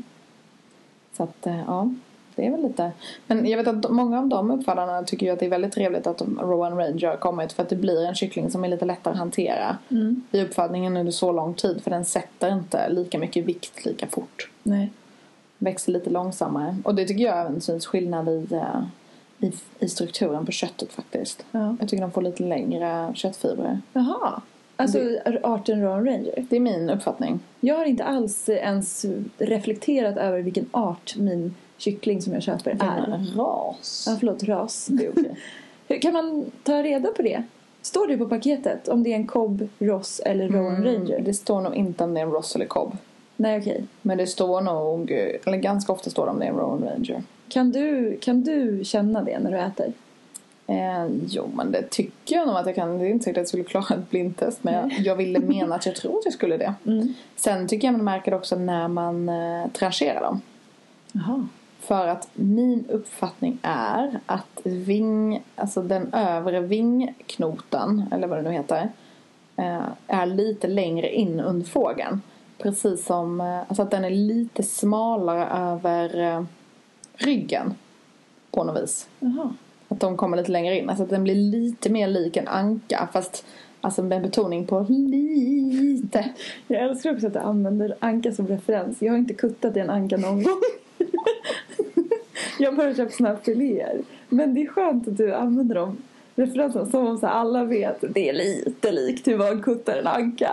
Så att, eh, ja... Det är väl lite... Men jag vet att många av de uppfödarna tycker ju att det är väldigt trevligt att Rowan Ranger har kommit. För att det blir en kyckling som är lite lättare att hantera. Mm. I uppfödningen under så lång tid. För den sätter inte lika mycket vikt lika fort. Nej. Växer lite långsammare. Och det tycker jag även syns skillnad i, i, i strukturen på köttet faktiskt. Ja. Jag tycker de får lite längre köttfibrer. Jaha. Alltså det, arten Rowan Ranger? Det är min uppfattning. Jag har inte alls ens reflekterat över vilken art min... kyckling som jag köper är. Ras. Ja, förlåt, ras. Det är okej. Hur kan man ta reda på det? Står det på paketet om det är en Cobb, Ross eller Rowan mm, Ranger? Det står nog inte om det är en Ross eller Cobb. Nej, okej. Okay. Men det står nog, eller ganska ofta står det om det är en Rowan Ranger. Kan du, kan du känna det när du äter? Eh, jo, men det tycker jag nog att jag kan. Det är inte säkert att jag skulle klara ett blindtest. Men jag, jag ville mena att jag tror att jag skulle det. Mm. Sen tycker jag man märker det också när man eh, trancherar dem. Jaha. För att min uppfattning är att ving, alltså den övre vingknotan, eller vad det nu heter, är lite längre in under fågeln. Precis som alltså att den är lite smalare över ryggen på något vis. Jaha. Att de kommer lite längre in. Alltså att den blir lite mer lik en anka, fast alltså med betoning på lite. Jag älskar också att du använder anka som referens. Jag har inte kuttat i en anka någon gång. Jag har bara köpt såna här filéer. Men det är skönt att du använder dem referenserna som om så alla vet att det är lite likt hur man kuttar en anka.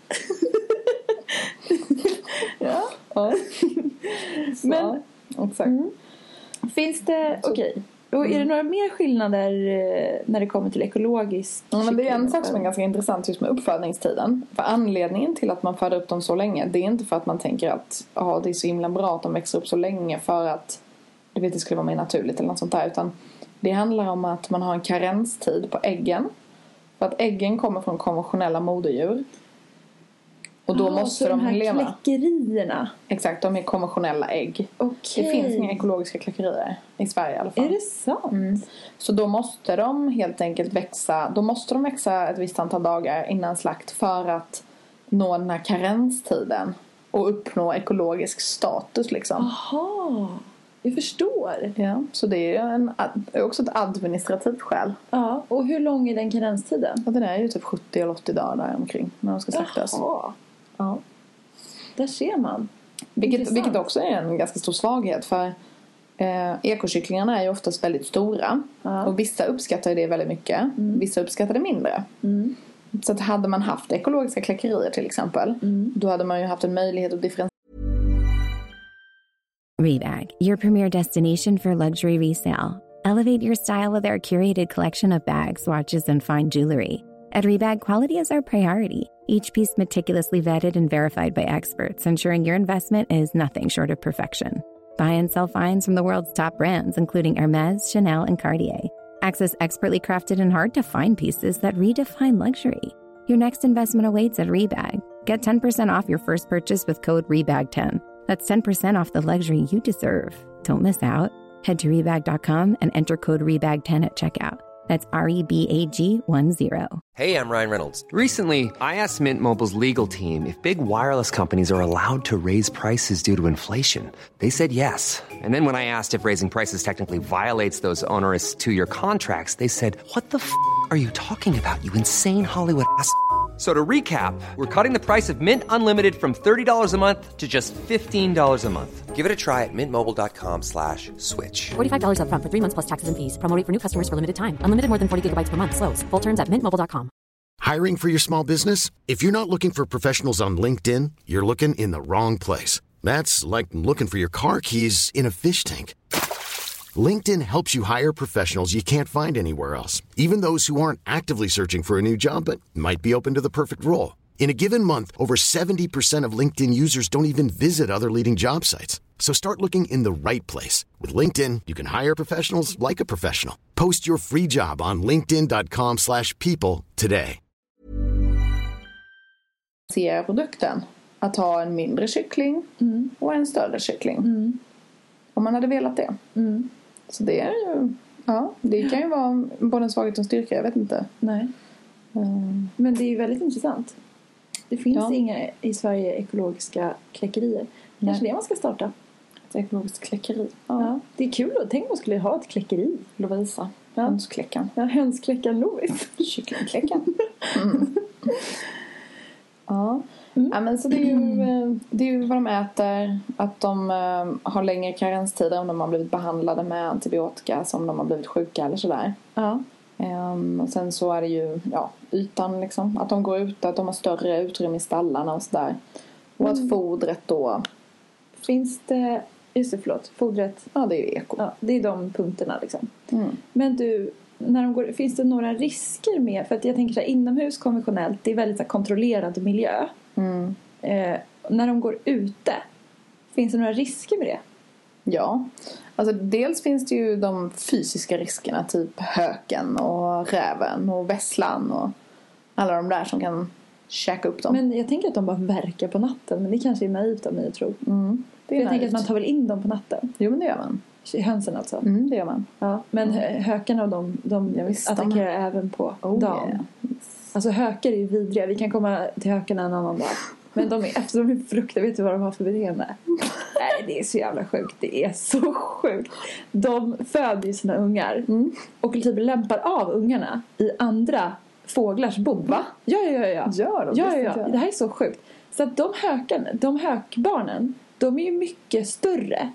Ja. Ja. Men exakt. Mm. Finns det okej. Okay. Och är det några mer skillnader när det kommer till ekologiskt? Ja, men det är en sak som är ganska intressant just med uppfödningstiden. För anledningen till att man föder upp dem så länge, det är inte för att man tänker att ah, det är så himla bra att de växer upp så länge för att du vet, det skulle vara mer naturligt eller något sånt där. Utan det handlar om att man har en karenstid på äggen. För att äggen kommer från konventionella moderdjur. Och då ah, måste så de, de här leva. Kläckerierna. Exakt, de är konventionella ägg. Okay. Det finns inga ekologiska kläckerier i Sverige i alla fall. Är det sant? Mm. Så då måste de helt enkelt växa. Då måste de växa ett visst antal dagar innan slakt för att nå den här karenstiden. Och uppnå ekologisk status liksom. Aha, jag förstår. Ja, så det är en, också ett administrativt skäl. Ja, och hur lång är den karenstiden? Ja, den är ju typ sjuttio eller åttio dagar där omkring när de ska slaktas. Jaha. Ja. Där ser man. Vilket, vilket också är en ganska stor svaghet. För eh, ekokycklingarna är ju oftast väldigt stora. Ja. Och vissa uppskattar det väldigt mycket. Mm. Vissa uppskattar det mindre. Mm. Så att hade man haft ekologiska kläckerier till exempel. Mm. Då hade man ju haft en möjlighet att differentiera. Rebag, your premier destination for luxury resale. Elevate your style with our curated collection of bags, watches, and fine jewelry. At Rebag, quality is our priority. Each piece meticulously vetted and verified by experts, ensuring your investment is nothing short of perfection. Buy and sell finds from the world's top brands, including Hermes, Chanel, and Cartier. Access expertly crafted and hard-to-find pieces that redefine luxury. Your next investment awaits at Rebag. Get ten percent off your first purchase with code rebag ten. That's ten percent off the luxury you deserve. Don't miss out. Head to rebag dot com and enter code rebag ten at checkout. That's R E B A G one zero. Hey, I'm Ryan Reynolds. Recently, I asked Mint Mobile's legal team if big wireless companies are allowed to raise prices due to inflation. They said yes. And then when I asked if raising prices technically violates those onerous two-year contracts, they said, what the f*** are you talking about, you insane Hollywood ass f- So to recap, we're cutting the price of Mint Unlimited from thirty dollars a month to just fifteen dollars a month. Give it a try at mintmobile.com slash switch. forty-five dollars up front for three months plus taxes and fees. Promo rate for new customers for limited time. Unlimited more than forty gigabytes per month. Slows full terms at mint mobile dot com. Hiring for your small business? If you're not looking for professionals on LinkedIn, you're looking in the wrong place. That's like looking for your car keys in a fish tank. LinkedIn helps you hire professionals you can't find anywhere else, even those who aren't actively searching for a new job but might be open to the perfect role. In a given month, over seventy percent of LinkedIn users don't even visit other leading job sites. So start looking in the right place. With LinkedIn, you can hire professionals like a professional. Post your free job on linkedin dot com slash people today. Se produkten. Att ha en mindre kyckling Mm. och en större kyckling. Mm. Om man hade velat det. Mm. Så det är ju... Ja, det kan ju vara både en svaghet och en styrka, jag vet inte. Nej. Mm. Men det är ju väldigt intressant. Det finns Ja. inga i Sverige ekologiska kläckerier. Kanske Nej. det man ska starta. Ett ekologiskt kläckeri. Ja. Ja. Det är kul. Tänk om man skulle ha ett kläckeri. Lovisa. Ja. Hönskläckan. Ja, hönskläckaren Lovis. Kycklingkläckan. Mm. Ja. Mm. Ja, men så det är ju, eh, det är ju vad de äter. Att de eh, har längre karenstider om de har blivit behandlade med antibiotika. Som de har blivit sjuka eller sådär. Ja. Um, och sen så är det ju ja, ytan liksom. Att de går ut, att de har större utrymme i stallarna och sådär. Och att Mm. fodret då... Finns det... Just det, förlåt. Fodret. Ja, det är ju eko. Ja, det är de punkterna liksom. Mm. Men du, när de går, finns det några risker med? För att jag tänker så här, inomhus konventionellt, det är väldigt så här, kontrollerad miljö. Mm. Eh, när de går ute, finns det några risker med det? Ja, alltså dels finns det ju de fysiska riskerna. Typ höken och räven och vässlan och alla de där som kan käka upp dem. Men jag tänker att de bara verkar på natten. Men det kanske är naivt av mig att tro. Mm, det För är jag tänker naivt. att man tar väl in dem på natten. Jo, men det gör man. Hönsen alltså. Mm, det gör man. Ja, men hö- hökarna och de, de Ja, visst, attackerar även på Oh, dagen. yeah. Alltså hökar är ju vidriga. Vi kan komma till hökarna en annan dag. Men de är, eftersom de är fruktansvärda, vet du vad de har för beteende? Nej, det är så jävla sjukt. Det är så sjukt. De föder ju sina ungar. Mm. Och typ lämpar av ungarna i andra fåglars bo. Va? Ja, ja, ja. ja. Gör de? Ja, Visst ja, inte ja. jag. Det här är så sjukt. Så att de hökarna, de hökbarnen, de är ju mycket större.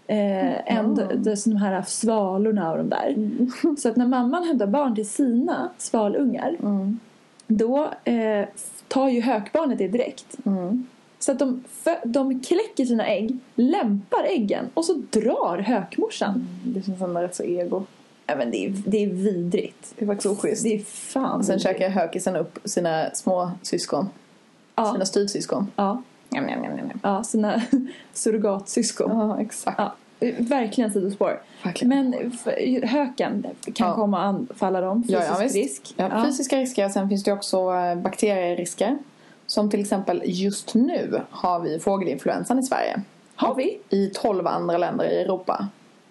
Eh, än de, de, de här svalorna och de där. Mm. Så att när mamman hämtar barn till sina svalungar, Mm. då eh, tar ju hökbarnet det direkt. Mm. Så att de, fö- de kläcker sina ägg, lämpar äggen och så drar hökmorsan. Det känns ändå rätt så ego. Ja, men det är, det är vidrigt. Det är faktiskt oschysst. Det är fan Och sen vidrigt. käkar hökisen upp sina små syskon. Ja, Sina styrsyskon. ja, Njam, njam, njam, njam. ja, sina surrogatsyskon. Ja, exakt. Ja, verkligen sidospår. Verkligen. Men f- höken kan Ja. komma och anfalla dem. Ja, Fysisk ja, visst. risk. Ja, Ja. fysiska risker. Sen finns det också eh, bakterierisker. Som till exempel just nu har vi fågelinfluensan i Sverige. Har vi? I tolv andra länder i Europa.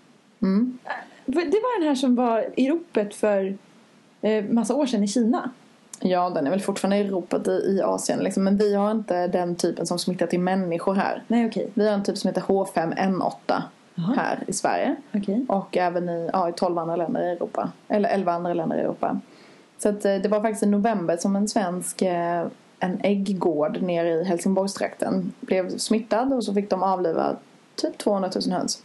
Mm. Det var den här som var i ropet för eh, massa år sedan i Kina. Ja, den är väl fortfarande i Europa i, i Asien. Liksom. Men vi har inte den typen som smittar till människor här. Nej, okej. Vi har en typ som heter H fem N åtta Aha. här i Sverige. Okej. Och även i, ja, i tolv andra länder i Europa. Eller elva andra länder i Europa. Så att, eh, det var faktiskt i november som en svensk... Eh, en ägggård nere i Helsingborgstrakten blev smittad. Och så fick de avliva typ tvåhundratusen höns.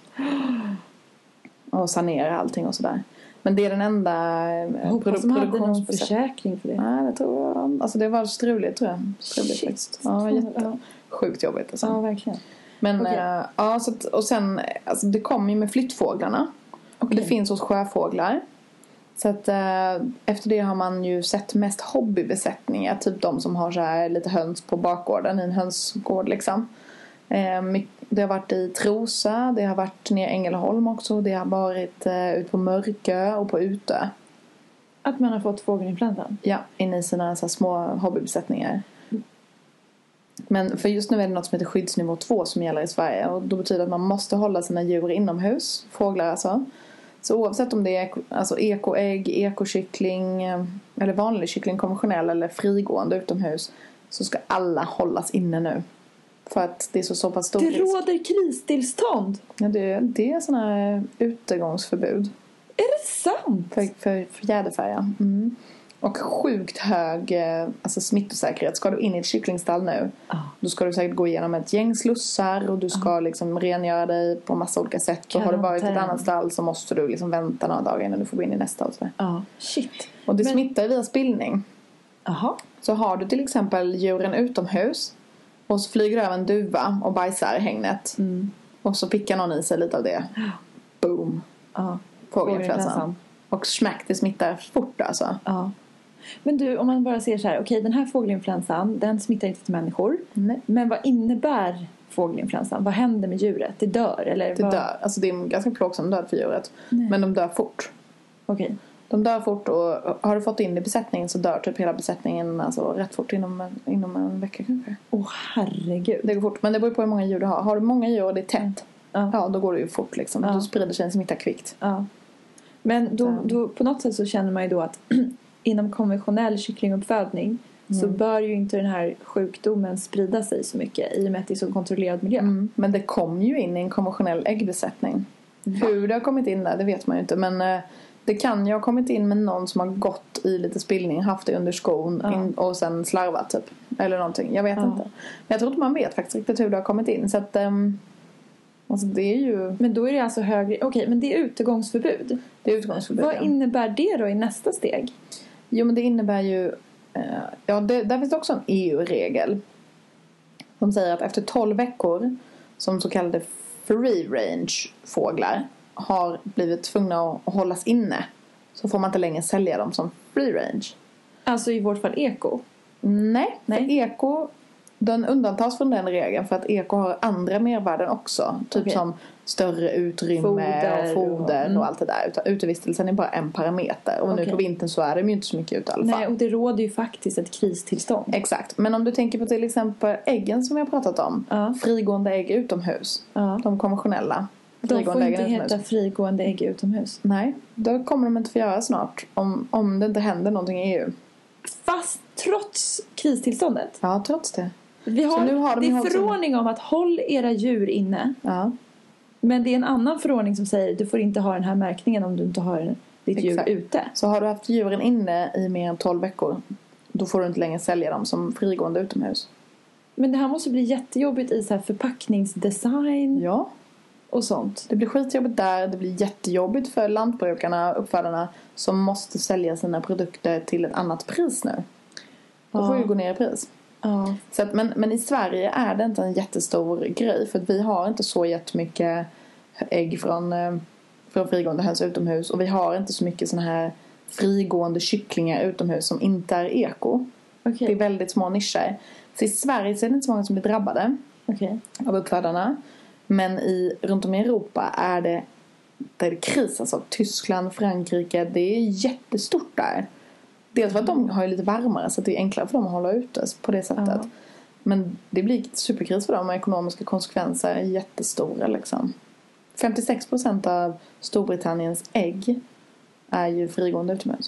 Och sanera allting och sådär. Men det är den enda eh, Hoppas de hade någon produktionsprocess. försäkring för det. Nej, det tror jag. Alltså det var struligt, tror jag. Struligt Shit. faktiskt. Ja, jätte. Ja. Sjukt jobbigt alltså. Ja, verkligen. Men Okej. eh, ja, så att, och sen alltså, det kommer ju med flyttfåglarna. Och det finns hos sjöfåglar. Så att eh, efter det har man ju sett mest hobbybesättningar. Typ de som har så här lite höns på bakgården i en hönsgård liksom. Eh, my- det har varit i Trosa, det har varit ner i Ängelholm också. Det har varit eh, ut på Mörkö och på Utö. Att man har fått fågelinfluensan. Ja, inne i sina så här, små hobbybesättningar. Men för just nu är det något som heter skyddsnivå två som gäller i Sverige. Och då betyder det att man måste hålla sina djur inomhus. Fåglar alltså. Så oavsett om det är alltså ekoägg, ekokyckling eller vanlig kyckling, konventionell eller frigående utomhus, så ska alla hållas inne nu. För att det är så, så pass stor Det risk. råder kristillstånd. Ja, det, det är sådana här utegångsförbud. Är det sant? För, för, för fjäderfär, ja. Mm. Och sjukt hög alltså smittosäkerhet. Ska du in i ett kycklingstall nu, ah. då ska du säkert gå igenom ett gäng slussar. Och du ska ah. liksom rengöra dig på massa olika sätt. Och har du varit i ett annat stall så måste du liksom vänta några dagar innan du får gå in i nästa. Och, så ah. Shit. och det Men... smittar via spillning. Aha. Så har du till exempel djuren utomhus och så flyger över en duva och bajsar i hängnet. Mm. Och så pickar någon i sig lite av det. Boom. Ah. Fågelinfluensan. Och smack, det smittar fort alltså. Ja. Men du, om man bara ser så här, okej, okay, den här fågelinfluensan, den smittar inte till människor. Nej. Men vad innebär fågelinfluensan? Vad händer med djuret? Det dör, eller? Det vad... dör. Alltså det är en ganska plågsam död för djuret. Nej. Men de dör fort. Okej. Okay. De dör fort och har du fått in i besättningen så dör typ hela besättningen alltså rätt fort inom en, inom en vecka kanske. Åh, oh, herregud. Det går fort, men det beror på hur många djur du har. Har du många djur och det är tätt, ja, ja då går det ju fort liksom. Ja. Då sprider sig en smitta kvickt. Ja. Men då, då, på något sätt så känner man ju då att inom konventionell kycklinguppfödning mm. så bör ju inte den här sjukdomen sprida sig så mycket i och med att det är så kontrollerad miljö. Mm. Men det kom ju in i en konventionell äggbesättning. Mm. Hur det har kommit in där, det vet man ju inte. Men eh, det kan ju ha kommit in med någon som har gått i lite spillning, haft det under skon ja. in, och sen slarvat typ. Eller någonting, jag vet ja. inte. Men jag tror inte man vet faktiskt riktigt hur det har kommit in. Så att... Um, Alltså det är ju... Men då är det alltså högre... Okej, okay, men det är utegångsförbud. Det är utegångsförbud, Vad ja. innebär det då i nästa steg? Jo, men det innebär ju... Eh, ja, det, där finns det också en E U-regel. Som säger att efter tolv veckor som så kallade free range fåglar har blivit tvungna att hållas inne, så får man inte längre sälja dem som free range. Alltså i vårt fall eko? Nej, Nej. för eko... Den undantas från den regeln för att eko har andra mervärden också. Typ okay. som större utrymme foder och foder och, mm. och allt det där. Utan utevistelsen är bara en parameter. Och okay. nu på vintern så är det ju inte så mycket ute i alla fall. Nej, och det råder ju faktiskt ett kristillstånd. Exakt. Men om du tänker på till exempel äggen som vi har pratat om. Ja. Frigående ägg utomhus. Ja. De konventionella. De får inte heta frigående ägg utomhus. Nej, då kommer de inte få göra snart. Om, om det inte händer någonting i E U. Fast trots kristillståndet? Ja, trots det. Vi har, nu har de det är förordning sin... om att håll era djur inne. Ja. Men det är en annan förordning som säger du får inte ha den här märkningen om du inte har ditt Exakt. djur ute. Så har du haft djuren inne i mer än tolv veckor, då får du inte längre sälja dem som frigående utomhus. Men det här måste bli jättejobbigt i så här förpackningsdesign. Ja. Och sånt. Det blir skitjobbigt där. Det blir jättejobbigt för lantbrukarna, uppfödarna, som måste sälja sina produkter till ett annat pris nu. Då ja. får ju gå ner i pris. Ja. Så att, men, men i Sverige är det inte en jättestor grej. För att vi har inte så jättemycket ägg från, från frigående höns utomhus. Och vi har inte så mycket såna här frigående kycklingar utomhus som inte är eko. Okay. Det är väldigt små nischer. Så i Sverige så är det inte så många som blir drabbade okay. av uppfödarna. Men i, runt om i Europa är det, där är det kris. Alltså Tyskland, Frankrike, det är jättestort där. Dels för att de har ju lite varmare så att det är enklare för dem att hålla ute på det sättet. Ja. Men det blir superkris för dem och ekonomiska konsekvenser är jättestora liksom. femtiosex procent av Storbritanniens ägg är ju frigående utomhus.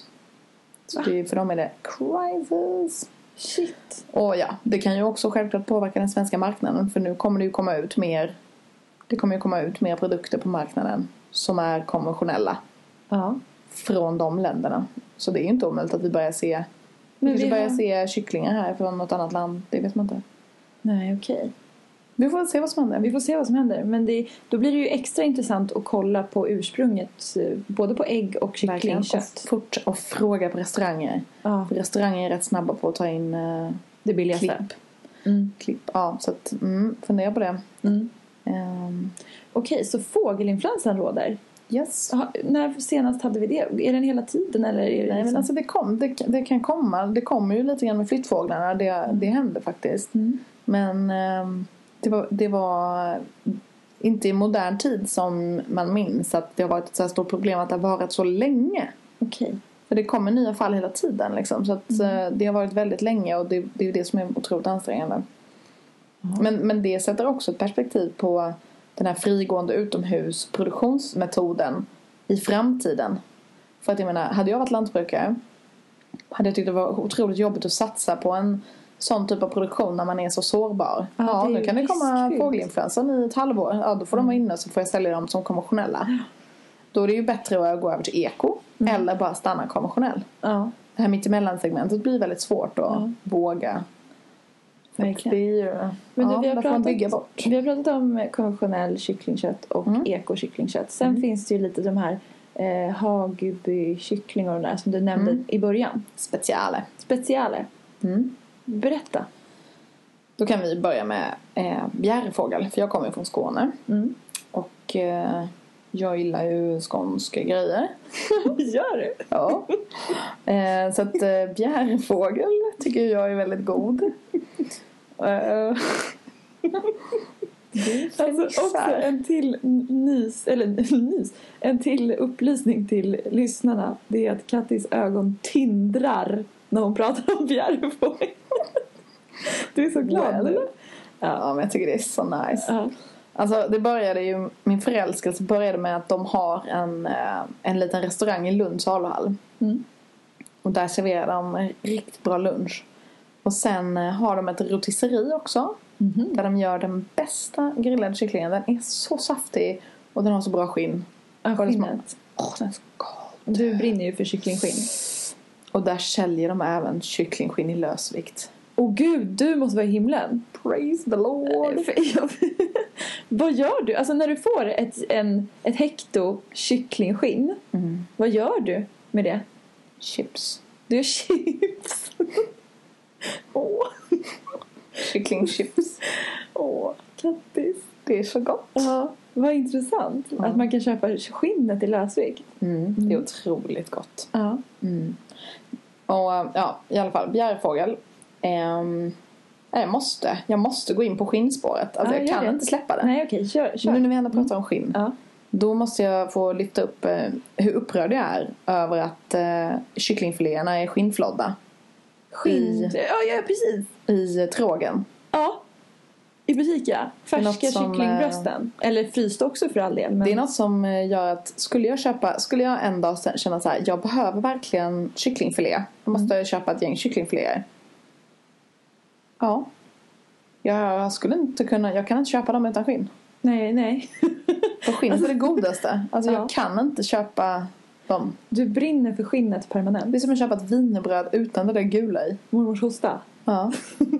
Så det, för dem är det crisis. Shit. Och ja, det kan ju också självklart påverka den svenska marknaden. För nu kommer det ju komma ut mer Det kommer ju komma ut mer produkter på marknaden som är konventionella. Ja. Från de länderna. Så det är ju inte omöjligt att vi börjar se Men vi, vi börjar har... se kycklingar här från något annat land. Det vet man inte. Nej, okej. Okay. Vi får se vad som händer. Vi får se vad som händer. Men det, då blir det ju extra intressant att kolla på ursprunget. Både på ägg och kycklingkött. Och, fort, och fråga på restauranger. Ja. För restauranger är rätt snabba på att ta in uh, det billigaste. Klipp. Mm. Klipp. Ja, så att, mm, fundera på det. Mm. Um. Okej, okay, så fågelinfluensan råder? Yes. Aha, när senast hade vi det? Är den hela tiden eller är det Nej, liksom... men alltså det, kom, det, det kan komma. Det kommer ju lite grann med flyttfåglarna. Det, mm. det hände faktiskt. Mm. Men um, det, var, det var inte i modern tid som man minns att det har varit ett så här stort problem att det har varit så länge. Okej. Okay. För det kommer nya fall hela tiden liksom. Så att mm. det har varit väldigt länge och det, det är det som är otroligt ansträngande. Mm. Men, men det sätter också ett perspektiv på den här frigående utomhusproduktionsmetoden i framtiden. För att jag menar, hade jag varit lantbrukare hade jag tyckt det var otroligt jobbigt att satsa på en sån typ av produktion när man är så sårbar. Ja, ja nu kan det komma fågelinfluensan i ett halvår. Ja, då får mm. de vara inne så får jag ställa dem som konventionella. Ja. Då är det ju bättre att gå över till eko mm. eller bara stanna konventionell. Ja. det här mittemellan-segmentet blir väldigt svårt att Ja. våga. Verkligen. Det är ju, Men du, ja, vi, har där får man bygga pratat, bort. vi har pratat om konventionell kycklingkött och Mm. ekokycklingkött. Sen Mm. finns det ju lite de här eh, Haguby-kyckling och de där som du nämnde Mm. i början. Speciale. Speciale. Mm. Berätta. Då kan vi börja med eh, bjärrefågel. För jag kommer från Skåne. Mm. Och eh, jag gillar ju skånska grejer. Gör du? Ja. Eh, så att eh, bjärrefågel tycker jag är väldigt god. Eh, Alltså också en till nys, eller nys, en till upplysning till lyssnarna. Det är att Kattis ögon tindrar när hon pratar om bjärrefågel. Du är så glad Well. nu. Ja, men jag tycker det är så nice. Ja. Alltså det började ju, min förälskelse började med att de har en, eh, en liten restaurang i Lunds saluhall. Mm. Och där serverar de en riktigt bra lunch. Och sen eh, har de ett rotisserie också. Mhm. Där de gör den bästa grillade kycklingen. Den är så saftig och den har så bra skinn. Ja, Och det smakar- skinnet. Åh, den är så god. Du brinner ju för kycklingskinn. Och där säljer de även kycklingskinn i lösvikt. Åh gud, du måste vara i himlen. Praise the Lord. För jag- Vad gör du? Alltså när du får ett, en, ett hekto kycklingskinn, Mm. vad gör du med det? Chips. Du gör chips. Åh, Kycklingchips. åh, Kattis. Det är så gott. Ja, vad intressant att man kan köpa skinnet i lösvikt. Mm. Det är otroligt gott. Ja. Mm. Och ja, i alla fall bjärrefågel. Ehm, jag måste jag måste gå in på skinnspåret. Alltså Ja, jag gör kan det. inte släppa det. Nej, okej, kör, kör. Nu när vi ändå pratar om skinn. Ja. Då måste jag få lyfta upp eh, hur upprörd jag är över att eh, kycklingfiléerna är skinnflodda Skinn. I- Ja, ja, precis. i trågen. Ja. I butik, ja. Det är Färska något som, kycklingbrösten. Eller fryst också för all del. Men... Det är något som eh, gör att skulle jag köpa, skulle jag en dag sen känna så här, jag behöver verkligen kycklingfilé. Jag måste Mm. köpa ett gäng kycklingfiléer. Ja. Jag skulle inte kunna, jag kan inte köpa dem utan skinn. Nej, nej. För skinn är det godaste. Alltså Ja. jag kan inte köpa dem. Du brinner för skinnet permanent. Det är som att köpa ett wienerbröd utan det där gula i. Mormors hosta. Ja.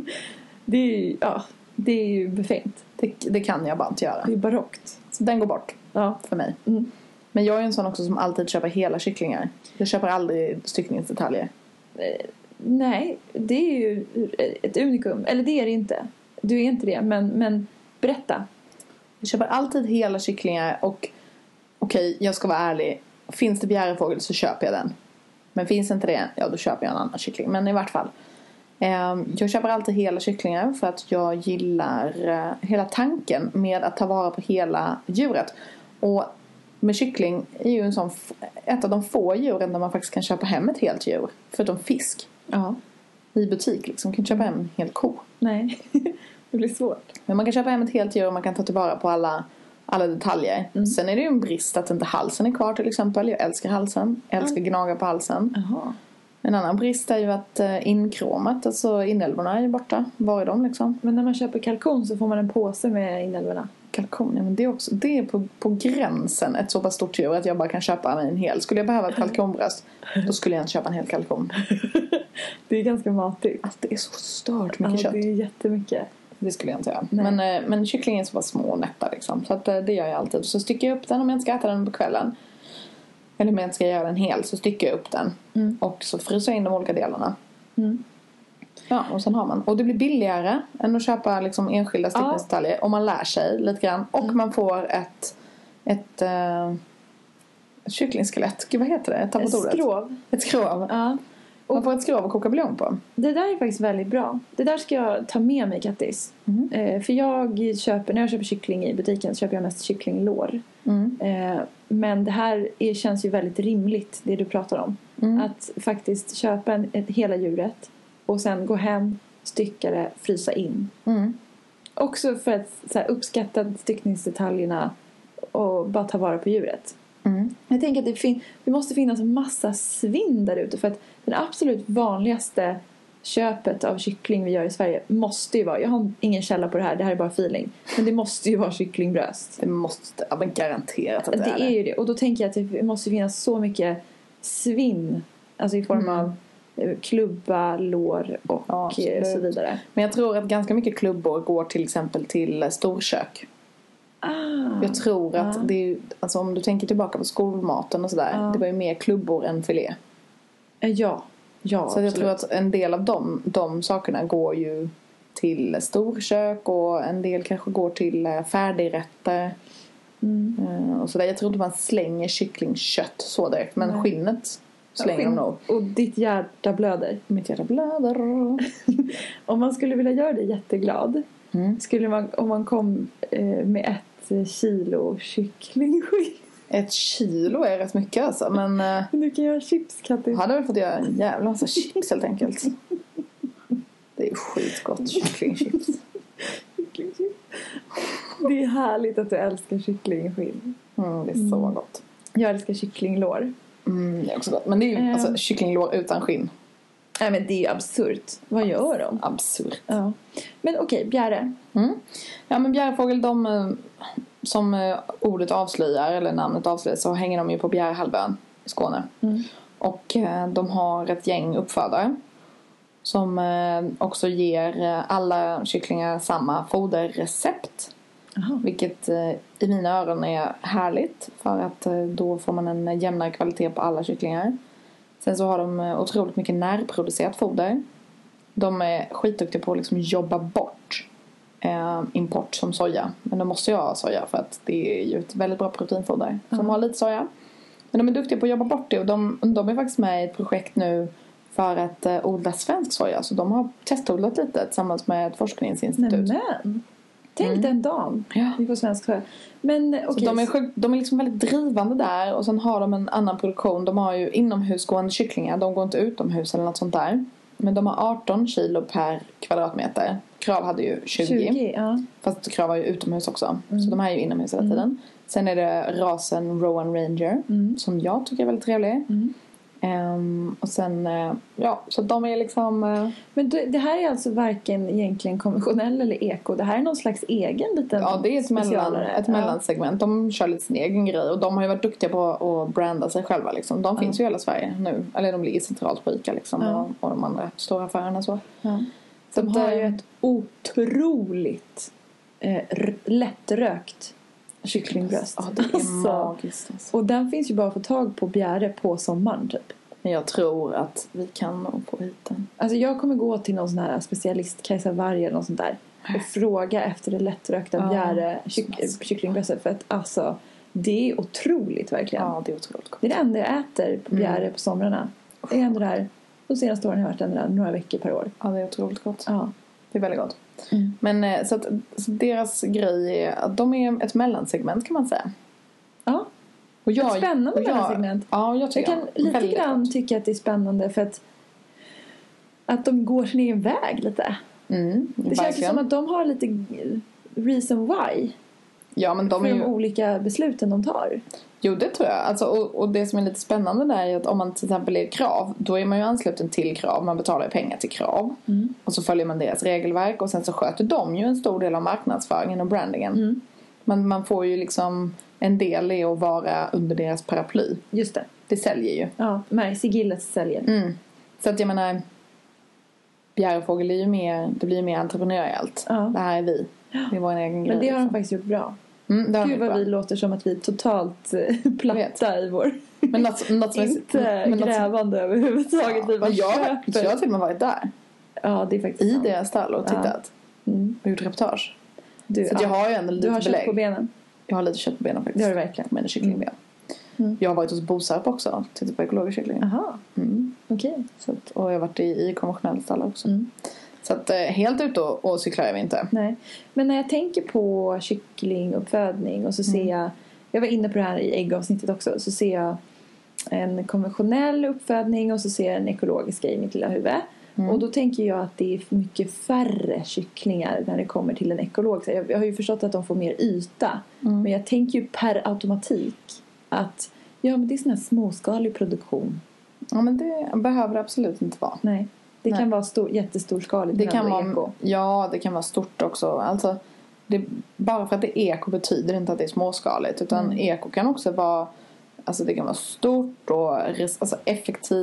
Det är ju, ja, det är ju befängt. Det, det kan jag bara inte göra. Det är barockt. Så den går bort Ja. för mig. Mm. Men jag är en sån också som alltid köper hela kycklingar. Jag köper aldrig styckningsdetaljer. Eh, nej, det är ju ett unikum. Eller det är det inte. Du är inte det. Men, men berätta. Jag köper alltid hela kycklingar och okej, jag ska vara ärlig. Finns det bjärrefågel så köper jag den. Men finns inte det, ja då köper jag en annan kyckling. Men i vart fall. Eh, jag köper alltid hela kycklingar för att jag gillar eh, hela tanken med att ta vara på hela djuret. Och med kyckling är ju en sån, ett av de få djuren där man faktiskt kan köpa hem ett helt djur. Förutom fisk. Ja. I butik liksom. Man kan köpa hem en hel ko. Nej, det blir svårt. Men man kan köpa hem ett helt djur och man kan ta tillvara på alla, alla detaljer. Mm. Sen är det ju en brist att inte halsen är kvar till exempel. Jag älskar halsen. Jag älskar gnaga på halsen. Jaha. En annan brist är ju att eh, inkromat, alltså inälvorna är borta. Var är de liksom? Men när man köper kalkon så får man en påse med inälvorna. Kalkon, ja men det är också, det är på, på gränsen ett så pass stort djur att jag bara kan köpa mig en hel. Skulle jag behöva ett kalkonbröst, då skulle jag inte köpa en hel kalkon. Det är ganska matigt. Alltså det är så stört mycket Ja, kött. det är jättemycket. Det skulle jag inte göra. Nej. Men, eh, men kycklingen är så pass små och nätta liksom. Så att, eh, det gör jag alltid. Så stycker jag upp den om jag inte ska äta den på kvällen. Eller om jag inte ska göra den hel så stycker jag upp den. Mm. Och så fryser jag in de olika delarna. Mm. Ja, och sen har man. Och det blir billigare än att köpa liksom enskilda styckningsdetaljer. Ja. Om man lär sig lite grann. Och mm. man får ett ett, uh, ett kycklingskelett. Gud, vad heter det? Jag ett ordet. skrov. Ett skrov. Ja. Och man får ett skrov att koka buljong på. Det där är faktiskt väldigt bra. Det där ska jag ta med mig, Kattis. Mm. Eh, för jag köper, när jag köper kyckling i butiken så köper jag mest kycklinglår. Mm. Eh, men det här är, känns ju väldigt rimligt, det du pratar om. Mm. Att faktiskt köpa en, ett, hela djuret och sen gå hem, stycka det, frysa in. Mm. Också för att så här, uppskatta styckningsdetaljerna och bara ta vara på djuret. Mm. Jag tänker att det, fin- det måste finnas massa svinn där ute. För att den absolut vanligaste köpet av kyckling vi gör i Sverige måste ju vara, jag har ingen källa på det här, det här är bara feeling, men det måste ju vara kycklingbröst. Det måste, ja men garanterat att det, Det är är det. ju det. Och då tänker jag att det måste finnas så mycket svinn, alltså i form Mm. av klubba, lår och Ja, så vidare. Men jag tror att ganska mycket klubbor går till exempel till storkök. Ah, jag tror att ah. det är, alltså om du tänker tillbaka på skolmaten och sådär, ah. det var ju mer klubbor än filé. Ja, ja. Så jag tror att en del av de, de sakerna går ju till storkök och en del kanske går till färdigrätter. Mm. Och så där. Jag tror inte man slänger kycklingkött så direkt, men Nej. skinnet slänger ja, skinn, de nog. Och ditt hjärta blöder. Mitt hjärta blöder. Om man skulle vilja göra dig jätteglad, mm. skulle man, om man kom eh, med ett kilo kycklingskinn. Ett kilo är rätt mycket alltså, men eh, du kan göra chips, Kattis. Hade väl fått göra en jävla massa chips helt enkelt. Det är ju skitgott, kycklingchips. Kycklingchips. Det är härligt att du älskar kycklingskinn. Mm, det är så mm. gott. Jag älskar kycklinglår. Mm, det är också gott. Men det är ju mm. alltså, kycklinglår utan skinn. Nej, men det är ju absurt. Vad gör de? Absurt. Ja. Men okej, okay, bjäre. Mm. Ja, men bjärefågel, de som ordet avslöjar, eller namnet avslöjar, så hänger de ju på Bjärehalvön i Skåne. Mm. Och de har ett gäng uppfödare som också ger alla kycklingar samma foderrecept. Aha. Vilket i mina öron är härligt, för att då får man en jämnare kvalitet på alla kycklingar. Sen så har de otroligt mycket närproducerat foder. De är skitduktiga på att liksom jobba bort eh, import som soja. Men de måste ju ha soja för att det är ju ett väldigt bra proteinfoder. Mm. Så de har lite soja. Men de är duktiga på att jobba bort det. Och de, de är faktiskt med i ett projekt nu för att eh, odla svensk soja. Så de har testodlat lite tillsammans med ett forskningsinstitut. Nämen! Tänk mm. den dagen. Ja. Vi får svensk soja. Men okej. Okay. Så de är, de är liksom väldigt drivande där. Och sen har de en annan produktion. De har ju inomhusgående kycklingar. De går inte utomhus eller något sånt där. Men de har arton kilo per kvadratmeter. Krav hade ju tjugo. tjugo ja. Fast Krav var ju utomhus också. Mm. Så de här är ju inomhus hela tiden. Mm. Sen är det rasen Rowan Ranger. Mm. Som jag tycker är väldigt trevlig. Mm. Um, och sen, uh, ja, så de är liksom... Uh... Men det, det här är alltså varken egentligen konventionell eller eko. Det här är någon slags egen liten... Ja, det är ett, mellan, ett ja. mellansegment. De kör lite sin egen grej. Och de har ju varit duktiga på att branda sig själva liksom. De finns ja. ju i hela Sverige nu. Eller de ligger centralt på ICA liksom. Ja. Och, och de andra stora affärerna så. Ja. Så de har ju ett otroligt eh, lättrökt kycklingbröst. Ja, det är alltså, magiskt alltså. Och den finns ju bara att få tag på Bjäre på sommaren typ. Men jag tror att vi kan nog få hit den. Alltså jag kommer gå till någon sån här specialist, Kajsa Warg eller något sånt där, och fråga efter det lättrökta ja, Bjäre kyck- kycklingbröstet. För att alltså det är otroligt verkligen. Ja, det är otroligt gott. Det är det enda jag äter på Bjäre mm. på somrarna. Det är ändå där, de senaste åren har jag varit ändå där några veckor per år. Ja, det är otroligt gott. Ja. Det är väldigt gott. Mm. Men så att så deras grej är att de är ett mellansegment kan man säga. Ja. Och jag, ett spännande och jag, mellansegment. Ja, jag, jag kan jag, lite grann gott. tycka att det är spännande för att att de går sin egen väg lite. Mm, det verkligen. Känns som att de har lite reason why. Ja, men de för är ju... de olika besluten de tar. Jo, det tror jag. Alltså, och, och det som är lite spännande där är att om man till exempel är Krav, då är man ju ansluten till Krav. Man betalar ju pengar till Krav. Mm. Och så följer man deras regelverk. Och sen så sköter de ju en stor del av marknadsföringen och brandingen. Mm. Men man får ju liksom en del i att vara under deras paraply. Just det. Det säljer ju. Ja, men sigillet säljer. Mm. Så att jag menar, Bjärefågel är ju mer, det blir ju mer entreprenöriellt. Ja. Det här är vi. Det är vår egen grej. Men det har de faktiskt gjort bra. Mm, Gud vad bra. Vi låter som att vi är totalt platta i vår men något, något som inte är, men grävande något, överhuvudtaget. Ja, vi jag, jag har till och med varit där. Ja, det är faktiskt i sant. Deras stall och tittat. Ja. Mm. Och gjort reportage. Du, så ja. jag har ju ändå lite du har belägg. Kött på benen. Jag har lite kött på benen faktiskt. Det har du verkligen. Men kycklingben. Mm. Jag har varit hos Bosarp också. Tittat på ekologisk kyckling. Jaha. Mm. Okej. Okay. Och jag har varit i, i konventionella stallar också. Mm. Så att eh, helt ut och, och cyklar jag inte. Nej. Men när jag tänker på kycklinguppfödning och så ser mm. jag, jag var inne på det här i äggavsnittet också, så ser jag en konventionell uppfödning och så ser jag en ekologisk i mitt lilla huvud. Mm. Och då tänker jag att det är mycket färre kycklingar när det kommer till den ekologiska. Jag, jag har ju förstått att de får mer yta. Mm. Men jag tänker ju per automatik att ja, men det är sån här småskalig produktion. Ja, men det behöver det absolut inte vara. Nej. Det Nej. kan vara stor, jättestorskaligt. Det kan vara eko. Ja, det kan vara stort också. Alltså, det, bara för att det är eko betyder inte att det är småskaligt. Utan mm. eko kan också vara, alltså det kan vara stort och res, alltså effektivt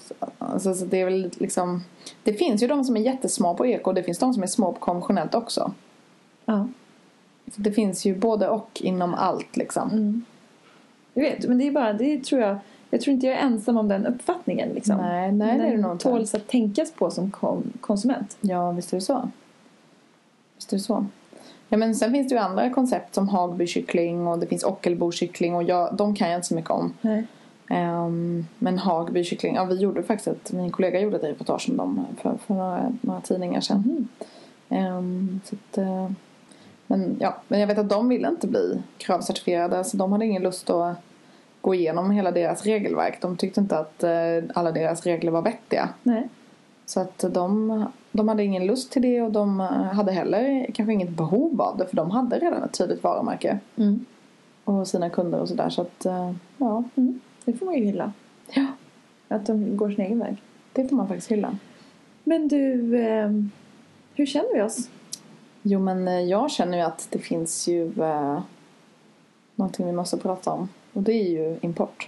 Alltså, så det är väl liksom... Det finns ju de som är jättesmå på eko. Och det finns de som är små på konventionellt också. Ja. Så det finns ju både och inom allt liksom. Mm. Jag vet, men det är bara... Det tror jag... Jag tror inte jag är ensam om den uppfattningen liksom. Nej, nej, det är det nog inte. Tåls att tänkas på som kom- konsument. Ja, visst är det så. Visst är det så. Ja, men sen finns det ju andra koncept som Hagbykyckling och det finns Ockelbokyckling och jag, de kan jag inte så mycket om. Nej. Um, men Hagbykyckling, ja vi gjorde faktiskt ett, min kollega gjorde ett reportage om dem för, för några, några tidningar sedan. Mm. Um, så att, uh, men ja, men jag vet att de ville inte bli kravcertifierade, så de hade ingen lust att gå igenom hela deras regelverk. De tyckte inte att uh, alla deras regler var vettiga. Nej. Så att de, de hade ingen lust till det och de hade heller kanske inget behov av det. För de hade redan ett tydligt varumärke. Mm. Och sina kunder och sådär. Så att, ja. Mm. Det får man ju hylla. Ja. Att de går sin egen väg. Det får man faktiskt hylla. Men du, eh, hur känner vi oss? Jo, men jag känner ju att det finns ju eh, någonting vi måste prata om. Och det är ju import.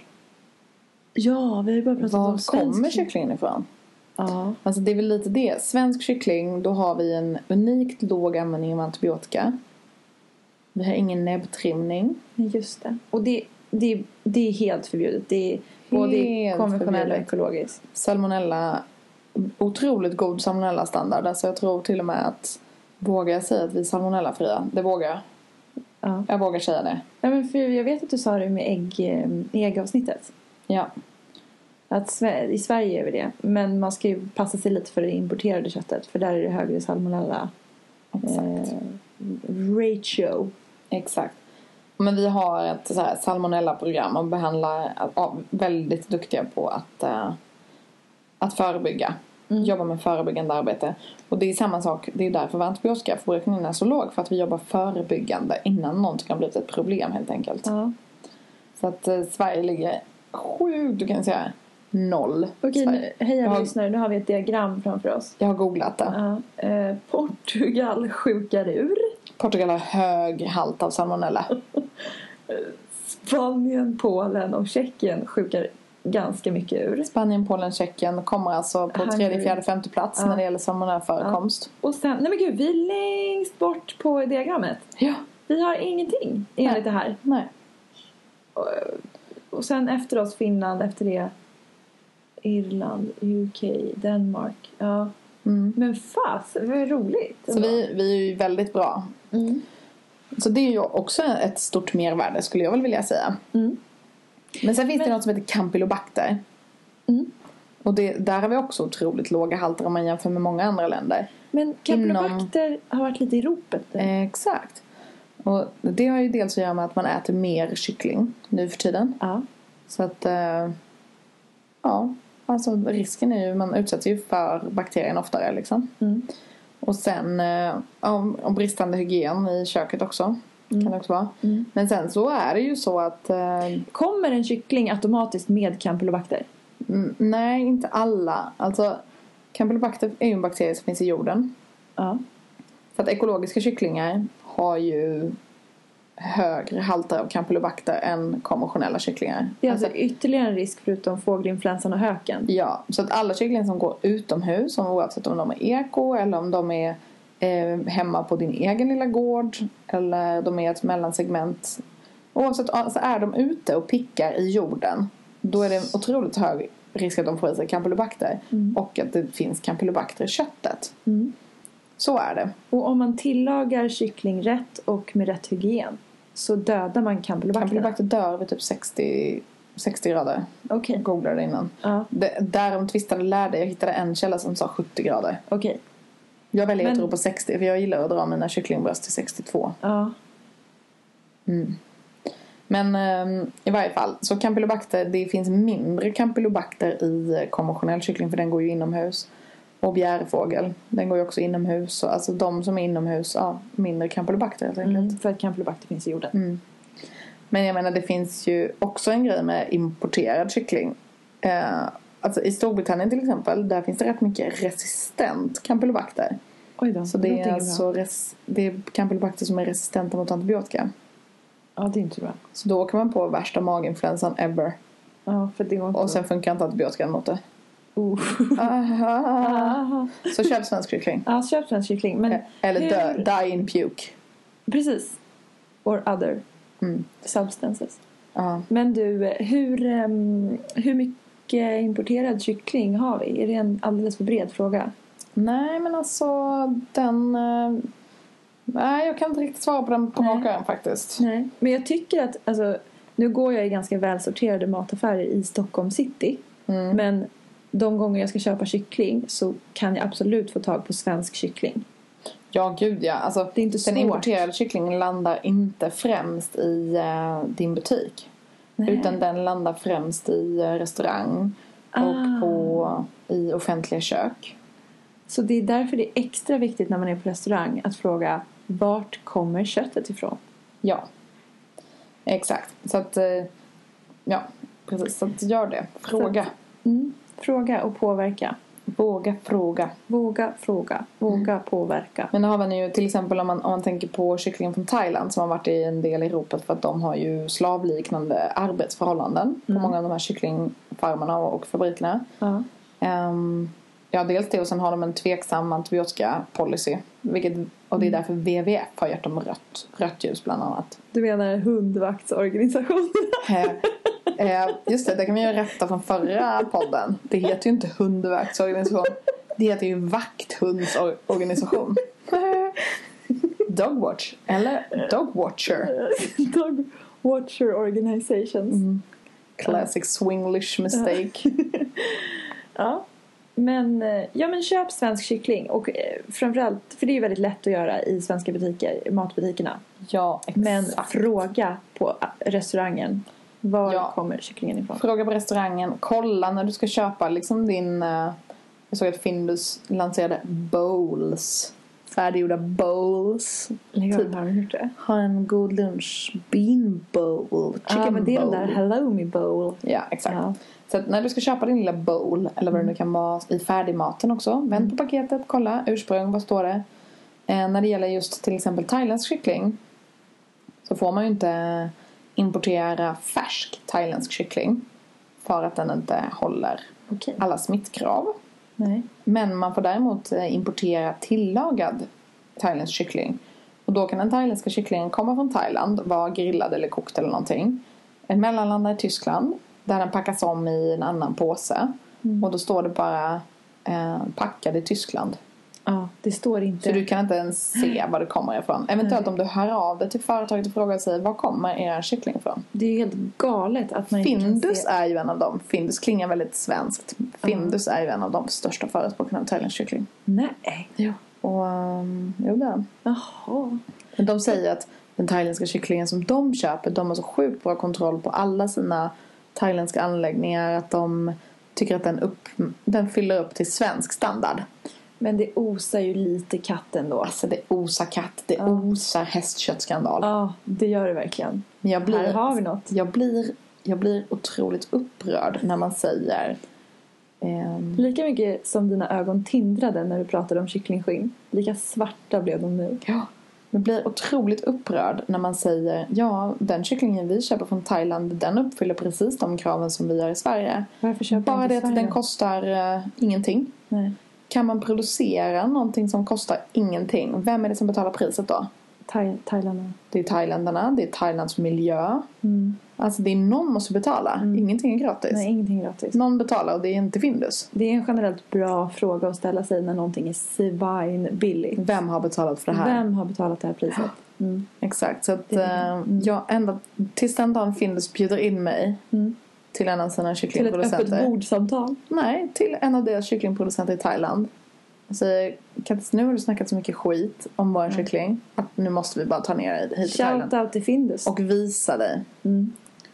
Ja, vi har ju bara pratat Var om svensk. kommer kycklingen ifrån? Ja. Alltså det är väl lite det. Svensk kyckling, då har vi en unikt låg användning av antibiotika. Vi har ingen näbbtrimning. Just det. Och det, det, det är helt förbjudet. Det är både Helt konventionellt och förbjudet. ekologiskt. Salmonella, otroligt god salmonella standard. Alltså jag tror till och med att, vågar jag säga att vi är salmonellafria? Det vågar jag. Ja. Jag vågar säga det. Ja, men för jag vet att du sa det med ägg, äggavsnittet. Ja. Att Sve- i Sverige är vi det. Men man ska ju passa sig lite för det importerade köttet. För där är det högre salmonella. Exakt. Eh, ratio. Exakt. Men vi har ett så här salmonella-program och behandlar, ja, väldigt duktiga på att, uh, att förebygga. Mm. Jobba med förebyggande arbete. Och det är samma sak, det är därför antibiotikaförbrukningen är så låg. För att vi jobbar förebyggande innan någonting har blivit ett problem helt enkelt. Ja. Så att uh, Sverige ligger sjukt, du kan säga, noll. Okej, Sverige. nu, hej Jag har- lyssnare, nu har vi ett diagram framför oss. Jag har googlat det. Ja, eh, Portugal sjukar ur. Portugal har hög halt av salmonella. Spanien, Polen och Tjeckien sjukar ganska mycket ur. Spanien, Polen, Tjeckien kommer alltså på Hungary. tredje, fjärde, femte plats Ja. när det gäller salmonellaförekomst. Och sen, nej men gud, vi är längst bort på diagrammet. Ja. Vi har ingenting enligt det här. Nej. Och, och sen efter oss Finland, efter det Irland, U K, Danmark. Ja. Mm. Men fast, det var roligt. Så vi, vi är ju väldigt bra. Mm. Så det är ju också ett stort mervärde skulle jag väl vilja säga. Mm. Men sen finns Men- det något som heter Campylobacter. Mm. Och det, där har vi också otroligt låga halter om man jämför med många andra länder. Men Campylobacter har varit lite i ropet nu. Eh, exakt. Och det har ju dels att göra med att man äter mer kyckling nu för tiden. Ja. Så att, eh, ja, alltså risken är ju, man utsätts ju för bakterien oftare liksom. Mm. Och sen, eh, om, om bristande hygien i köket också. Mm. Kan det också vara. Mm. Men sen så är det ju så att, eh, Kommer en kyckling automatiskt med Campylobacter? mm, nej inte alla. Alltså, Campylobacter är ju en bakterie som finns i jorden. Ja. För att ekologiska kycklingar har ju högre halter av Campylobacter än konventionella kycklingar. Det är alltså ytterligare en risk förutom fågelinfluensan och höken. Ja, så att alla kycklingar som går utomhus, som oavsett om de är eko eller om de är eh, hemma på din egen lilla gård eller de är ett mellansegment, oavsett, alltså är de ute och pickar i jorden, då är det en otroligt hög risk att de får i sig Campylobacter. Mm. Och att det finns Campylobacter i köttet. Mm. Så är det. Och om man tillagar kyckling rätt och med rätt hygien så dödar man Campylobacter. Campylobacter dör vid typ sextio, sextio grader. Okej. Jag googlade det innan. Ja. Det, där de tvistade lärde, jag hittade en källa som sa sjuttio grader. Okej. Jag väljer Men- att tro på sextio, för jag gillar att dra mina kycklingbröst till sextiotvå. Ja. Mm. Men um, i varje fall, så Campylobacter, det finns mindre Campylobacter i konventionell kyckling, för den går ju inomhus. Och bjärfågel, den går ju också inomhus. Så, alltså de som är inomhus, ja, mindre Campylobacter helt enkelt. Mm, för att Campylobacter finns i jorden. Mm. Men jag menar, det finns ju också en grej med importerad kyckling. Eh, alltså i Storbritannien till exempel, där finns det rätt mycket resistent Campylobacter. Oj då, Så det låter är inget alltså res, det är Campylobacter som är resistenta mot antibiotika. bra. Ja, det är inte så bra. Så då kan man på värsta maginfluensan ever. Ja, för det går inte. Och sen funkar inte antibiotikan mot det. Uh. Aha. Så köp svensk kyckling. Ja, köp svensk kyckling. Men eller hur... dö, die in puke. Precis. Or other mm. substances. Uh. Men du, hur, um, hur mycket importerad kyckling har vi? Är det en alldeles för bred fråga? Nej, men alltså den... Uh, nej, jag kan inte riktigt svara på den på rak arm faktiskt. Nej, men jag tycker att... Alltså, nu går jag i ganska välsorterade mataffärer i Stockholm city. Mm. Men de gånger jag ska köpa kyckling så kan jag absolut få tag på svensk kyckling. Ja, gud ja. Alltså, det är inte den svårt. importerade kycklingen landar inte främst i uh, din butik. Nej. Utan den landar främst i uh, restaurang ah. och på, i offentliga kök. Så det är därför det är extra viktigt när man är på restaurang att fråga vart kommer köttet ifrån? Ja, exakt. Så att, uh, ja, precis. Så att gör det. Fråga. Att, mm, fråga och påverka. Våga fråga. Våga fråga. Våga mm. påverka. Men då har man ju till exempel om man, om man tänker på kycklingen från Thailand som har varit i en del i ropet för att de har ju slavliknande arbetsförhållanden på mm. många av de här kycklingfarmerna och fabrikerna. Ja. Um, ja, dels det och sen har de en tveksam antibiotikapolicy. Vilket, och det är därför W W F har gjort dem rött, rött ljus bland annat. Du menar hundvaktsorganisationen? Eh, just det, det kan vi ju rätta från förra podden. Det heter ju inte hundvaktsorganisation. Det heter ju vakthundsorganisation. Dogwatch eller Dogwatcher. Dogwatcher organizations. Mm. Classic swinglish mistake. Ja. Men, ja, men köp svensk kyckling. Och framförallt, för det är ju väldigt lätt att göra i svenska butiker, matbutikerna. Ja, exakt. Men fråga på restaurangen. Var ja. kommer kycklingen ifrån? Fråga på restaurangen. Kolla när du ska köpa liksom din... Uh, jag såg att Findus lanserade bowls. Färdiggjorda bowls. Lägg typ, har du gjort det? Ha en god lunch. Bean bowl. Chicken ah, men det är bowl. Den där halloumi bowl. Ja, exakt. Ja. Så att när du ska köpa din lilla bowl. Eller vad det nu kan vara i färdigmaten också. Vänd mm. på paketet. Kolla ursprung. Vad står det? Eh, när det gäller just till exempel thailändsk kyckling. Så får man ju inte... importera färsk thailändsk kyckling för att den inte håller okay. alla smittkrav. Nej. Men man får däremot importera tillagad thailändsk kyckling. Och då kan den thailändska kycklingen komma från Thailand, vara grillad eller kokt eller någonting. En mellanlanda i Tyskland där den packas om i en annan påse. Mm. Och då står det bara eh, packad i Tyskland. Ja, det står inte. Så du kan inte ens se var det kommer ifrån. Eventuellt Nej. Om du hör av dig till företaget och frågar sig var kommer er kyckling ifrån? Det är helt galet att man Findus inte kan se. är ju en av dem. Findus klingar väldigt svenskt. Findus uh-huh. är ju en av de största förespråkarna av thailändsk kyckling. Nej. Ja. Och um, jo det är. Jaha. Men de säger att den thailändska kycklingen som de köper, de har så sjukt bra kontroll på alla sina thailändska anläggningar att de tycker att den, upp, den fyller upp till svensk standard. Men det osar ju lite katten då. Alltså det osar katt. Det ja. osar hästköttskandal. Ja, det gör det verkligen. Jag blir, Här har vi något. Jag blir, jag blir otroligt upprörd när man säger... Um, lika mycket som dina ögon tindrade när du pratade om kycklingskinn. Lika svarta blev de nu. Ja, jag blir otroligt upprörd när man säger... Ja, den kycklingen vi köper från Thailand, den uppfyller precis de kraven som vi gör i Sverige. Varför köper Bara det att att den kostar uh, ingenting. Nej. Kan man producera någonting som kostar ingenting? Vem är det som betalar priset då? Thai- Thailändarna. Det är thailändarna. Det är Thailands miljö. Mm. Alltså det är någon måste betala. Mm. Ingenting är gratis. Nej, ingenting är gratis. Någon betalar och det är inte Findus. Det är en generellt bra fråga att ställa sig när någonting är svinbilligt. Vem har betalat för det här? Vem har betalat det här priset? Mm. Exakt. Så att mm. jag ända tills den dagen Findus bjuder in mig mm. till en av sina kycklingproducenter. Till ett öppet bordsamtal? Nej, till en av deras kycklingproducenter i Thailand. Så Kattis, nu har du snackat så mycket skit om vår mm. kyckling att nu måste vi bara ta ner dig hit till Thailand. Shout out till Findus. Och visa dig. Mm.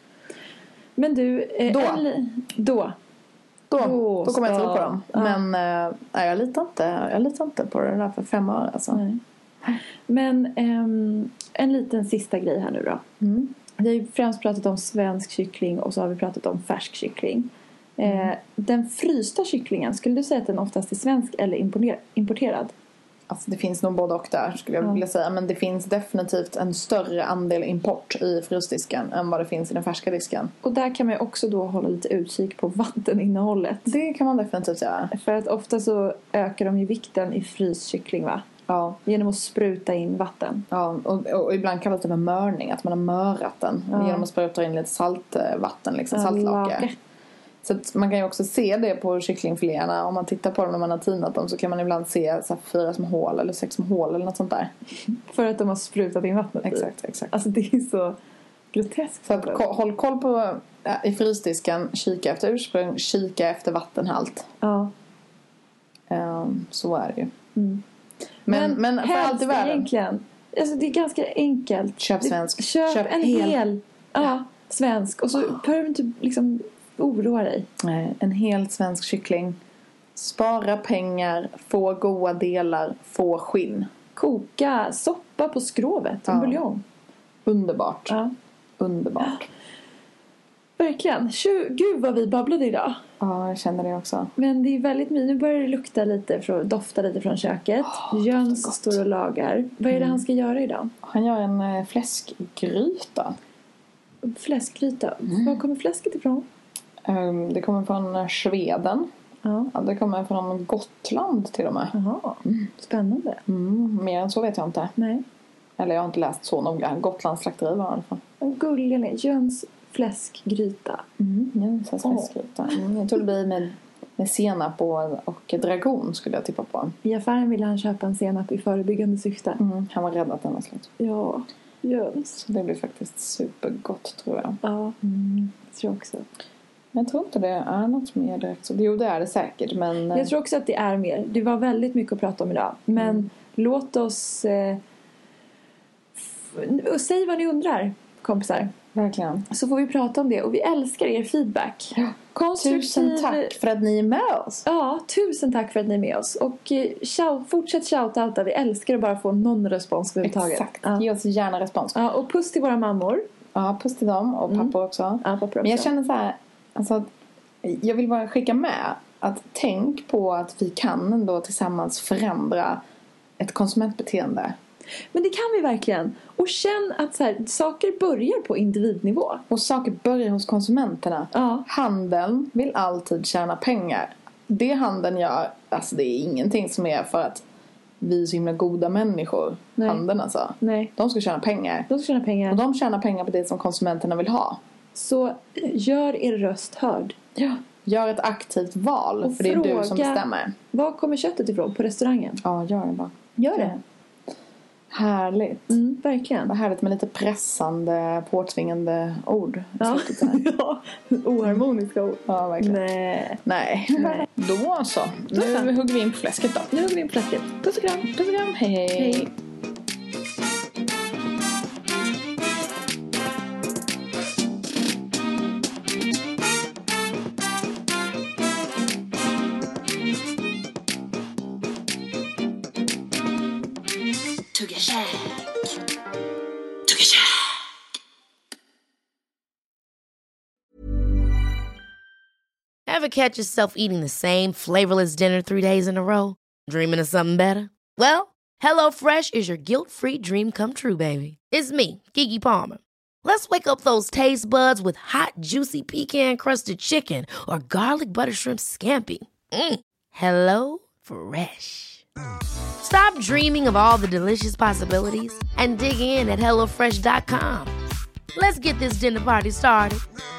Men du... Eh, då. En, då. Då. Då, då kommer jag tro på dem. Ja. Men äh, nej, jag, litar inte, jag litar inte på det där för fem år. Alltså. Nej. Men ähm, en liten sista grej här nu då. Mm. Vi har ju främst pratat om svensk kyckling och så har vi pratat om färsk kyckling. Mm. Eh, den frysta kycklingen, skulle du säga att den oftast är svensk eller importerad? Alltså det finns nog både och där skulle jag Ja. vilja säga. Men det finns definitivt en större andel import i frysdisken än vad det finns i den färska disken. Och där kan man ju också då hålla lite utkik på vatteninnehållet. Det kan man definitivt göra. För att ofta så ökar de ju vikten i fryskyckling, va? Ja. Genom att spruta in vatten. Ja, och, och ibland kallas det för mörning. Att man har mörat den. Ja. Genom att spruta in lite saltvatten, liksom Ja, saltlake. lake. Så att man kan ju också se det på kycklingfiléerna. Om man tittar på dem när man har tinat dem så kan man ibland se så här fyra små hål eller sex små hål eller något sånt där. För att de har sprutat in vattnet. Exakt, exakt. Alltså det är så groteskt. Så att, ko- håll koll på ja, i frysdisken. Kika efter ursprung. Kika efter vattenhalt. Ja. Um, så är det ju. Mm. Men, men, för helst allt i världen. Egentligen. Alltså det är ganska enkelt. Köp svensk. Köp, Köp en hel. hel. Ja, svensk. Och så behöver du inte liksom oroa dig. Nej, en helt svensk kyckling. Spara pengar. Få goda delar. Få skinn. Koka soppa på skrovet. En Ja. buljong. Underbart. Ja. Underbart. Verkligen. Tju, gud vad vi babblade idag. Ja, jag känner det också. Men det är väldigt mysigt. Nu börjar det lukta lite, från, dofta lite från köket. Oh, Jöns står och lagar. Vad är det han ska göra idag? Han gör en eh, fläskgryta. Fläskgryta. Var kommer fläsket ifrån? Um, det kommer från eh, Sveden. Ja. Ja, det kommer från Gotland till och med. Jaha. Spännande. Mm, mer än så vet jag inte. Nej. Eller jag har inte läst så noga. Gotlands slakteri var det i alla fall. En gullig Jöns fläskgryta. Mm, Jensens fläskgryta. Mm, jag tror det blir med, med senap och, och dragon skulle jag tippa på. I affären ville han köpa en senap i förebyggande syfte. Mm, han var rädd att den var slut. Ja, Jöns. Så det blir faktiskt supergott tror jag. Ja, mm, jag tror också. Men jag tror inte det är något mer direkt. Så, jo, det är det säkert. Men Jag tror också att det är mer. Det var väldigt mycket att prata om idag. Men Mm. låt oss... Eh, f- och säg vad ni undrar, kompisar. verkligen. Så får vi prata om det. Och vi älskar er feedback. Ja. Konstruktiv... Tusen tack för att ni är med oss. Ja, tusen tack för att ni är med oss. Och eh, shout, fortsätt shoutouta. Vi älskar att bara få någon respons överhuvudtaget. Exakt. Ja. Ge oss gärna respons. Ja, och puss till våra mammor. Ja, puss till dem och pappor också. Ja, pappor också. Men jag känner så här, alltså, att jag vill bara skicka med att tänk på att vi kan ändå tillsammans förändra ett konsumentbeteende. Men det kan vi verkligen. Och känn att så här, saker börjar på individnivå. Och saker börjar hos konsumenterna. Ja. Handeln vill alltid tjäna pengar. Det handeln gör, alltså det är ingenting som är för att vi är så himla goda människor. Nej. Handeln alltså. Nej. De ska tjäna pengar. De ska tjäna pengar. Och de tjänar pengar på det som konsumenterna vill ha. Så eh, gör er röst hörd. Ja. Gör ett aktivt val. Och för det är fråga, du som bestämmer. Var kommer köttet ifrån på restaurangen? Ja, gör det bara. Gör det. Härligt. Mm, verkligen. Vad härligt med lite pressande, påtvingande ord. Ja. Ja. ja. Oharmoniska ord. Ja, verkligen. Nej. Nej. Nej. Då så. Nu så. hugger vi in på fläsket då. Nu hugger vi in fläsket. Puss och kram. Puss och kram. Hej, hej. Hej. Tugga käk. Tugga käk. Ever catch yourself eating the same flavorless dinner three days in a row? Dreaming of something better? Well, HelloFresh is your guilt-free dream come true, baby. It's me, Keke Palmer. Let's wake up those taste buds with hot, juicy pecan-crusted chicken or garlic butter shrimp scampi. Mm. Hello Fresh. Stop dreaming of all the delicious possibilities and dig in at hello fresh dot com. Let's get this dinner party started.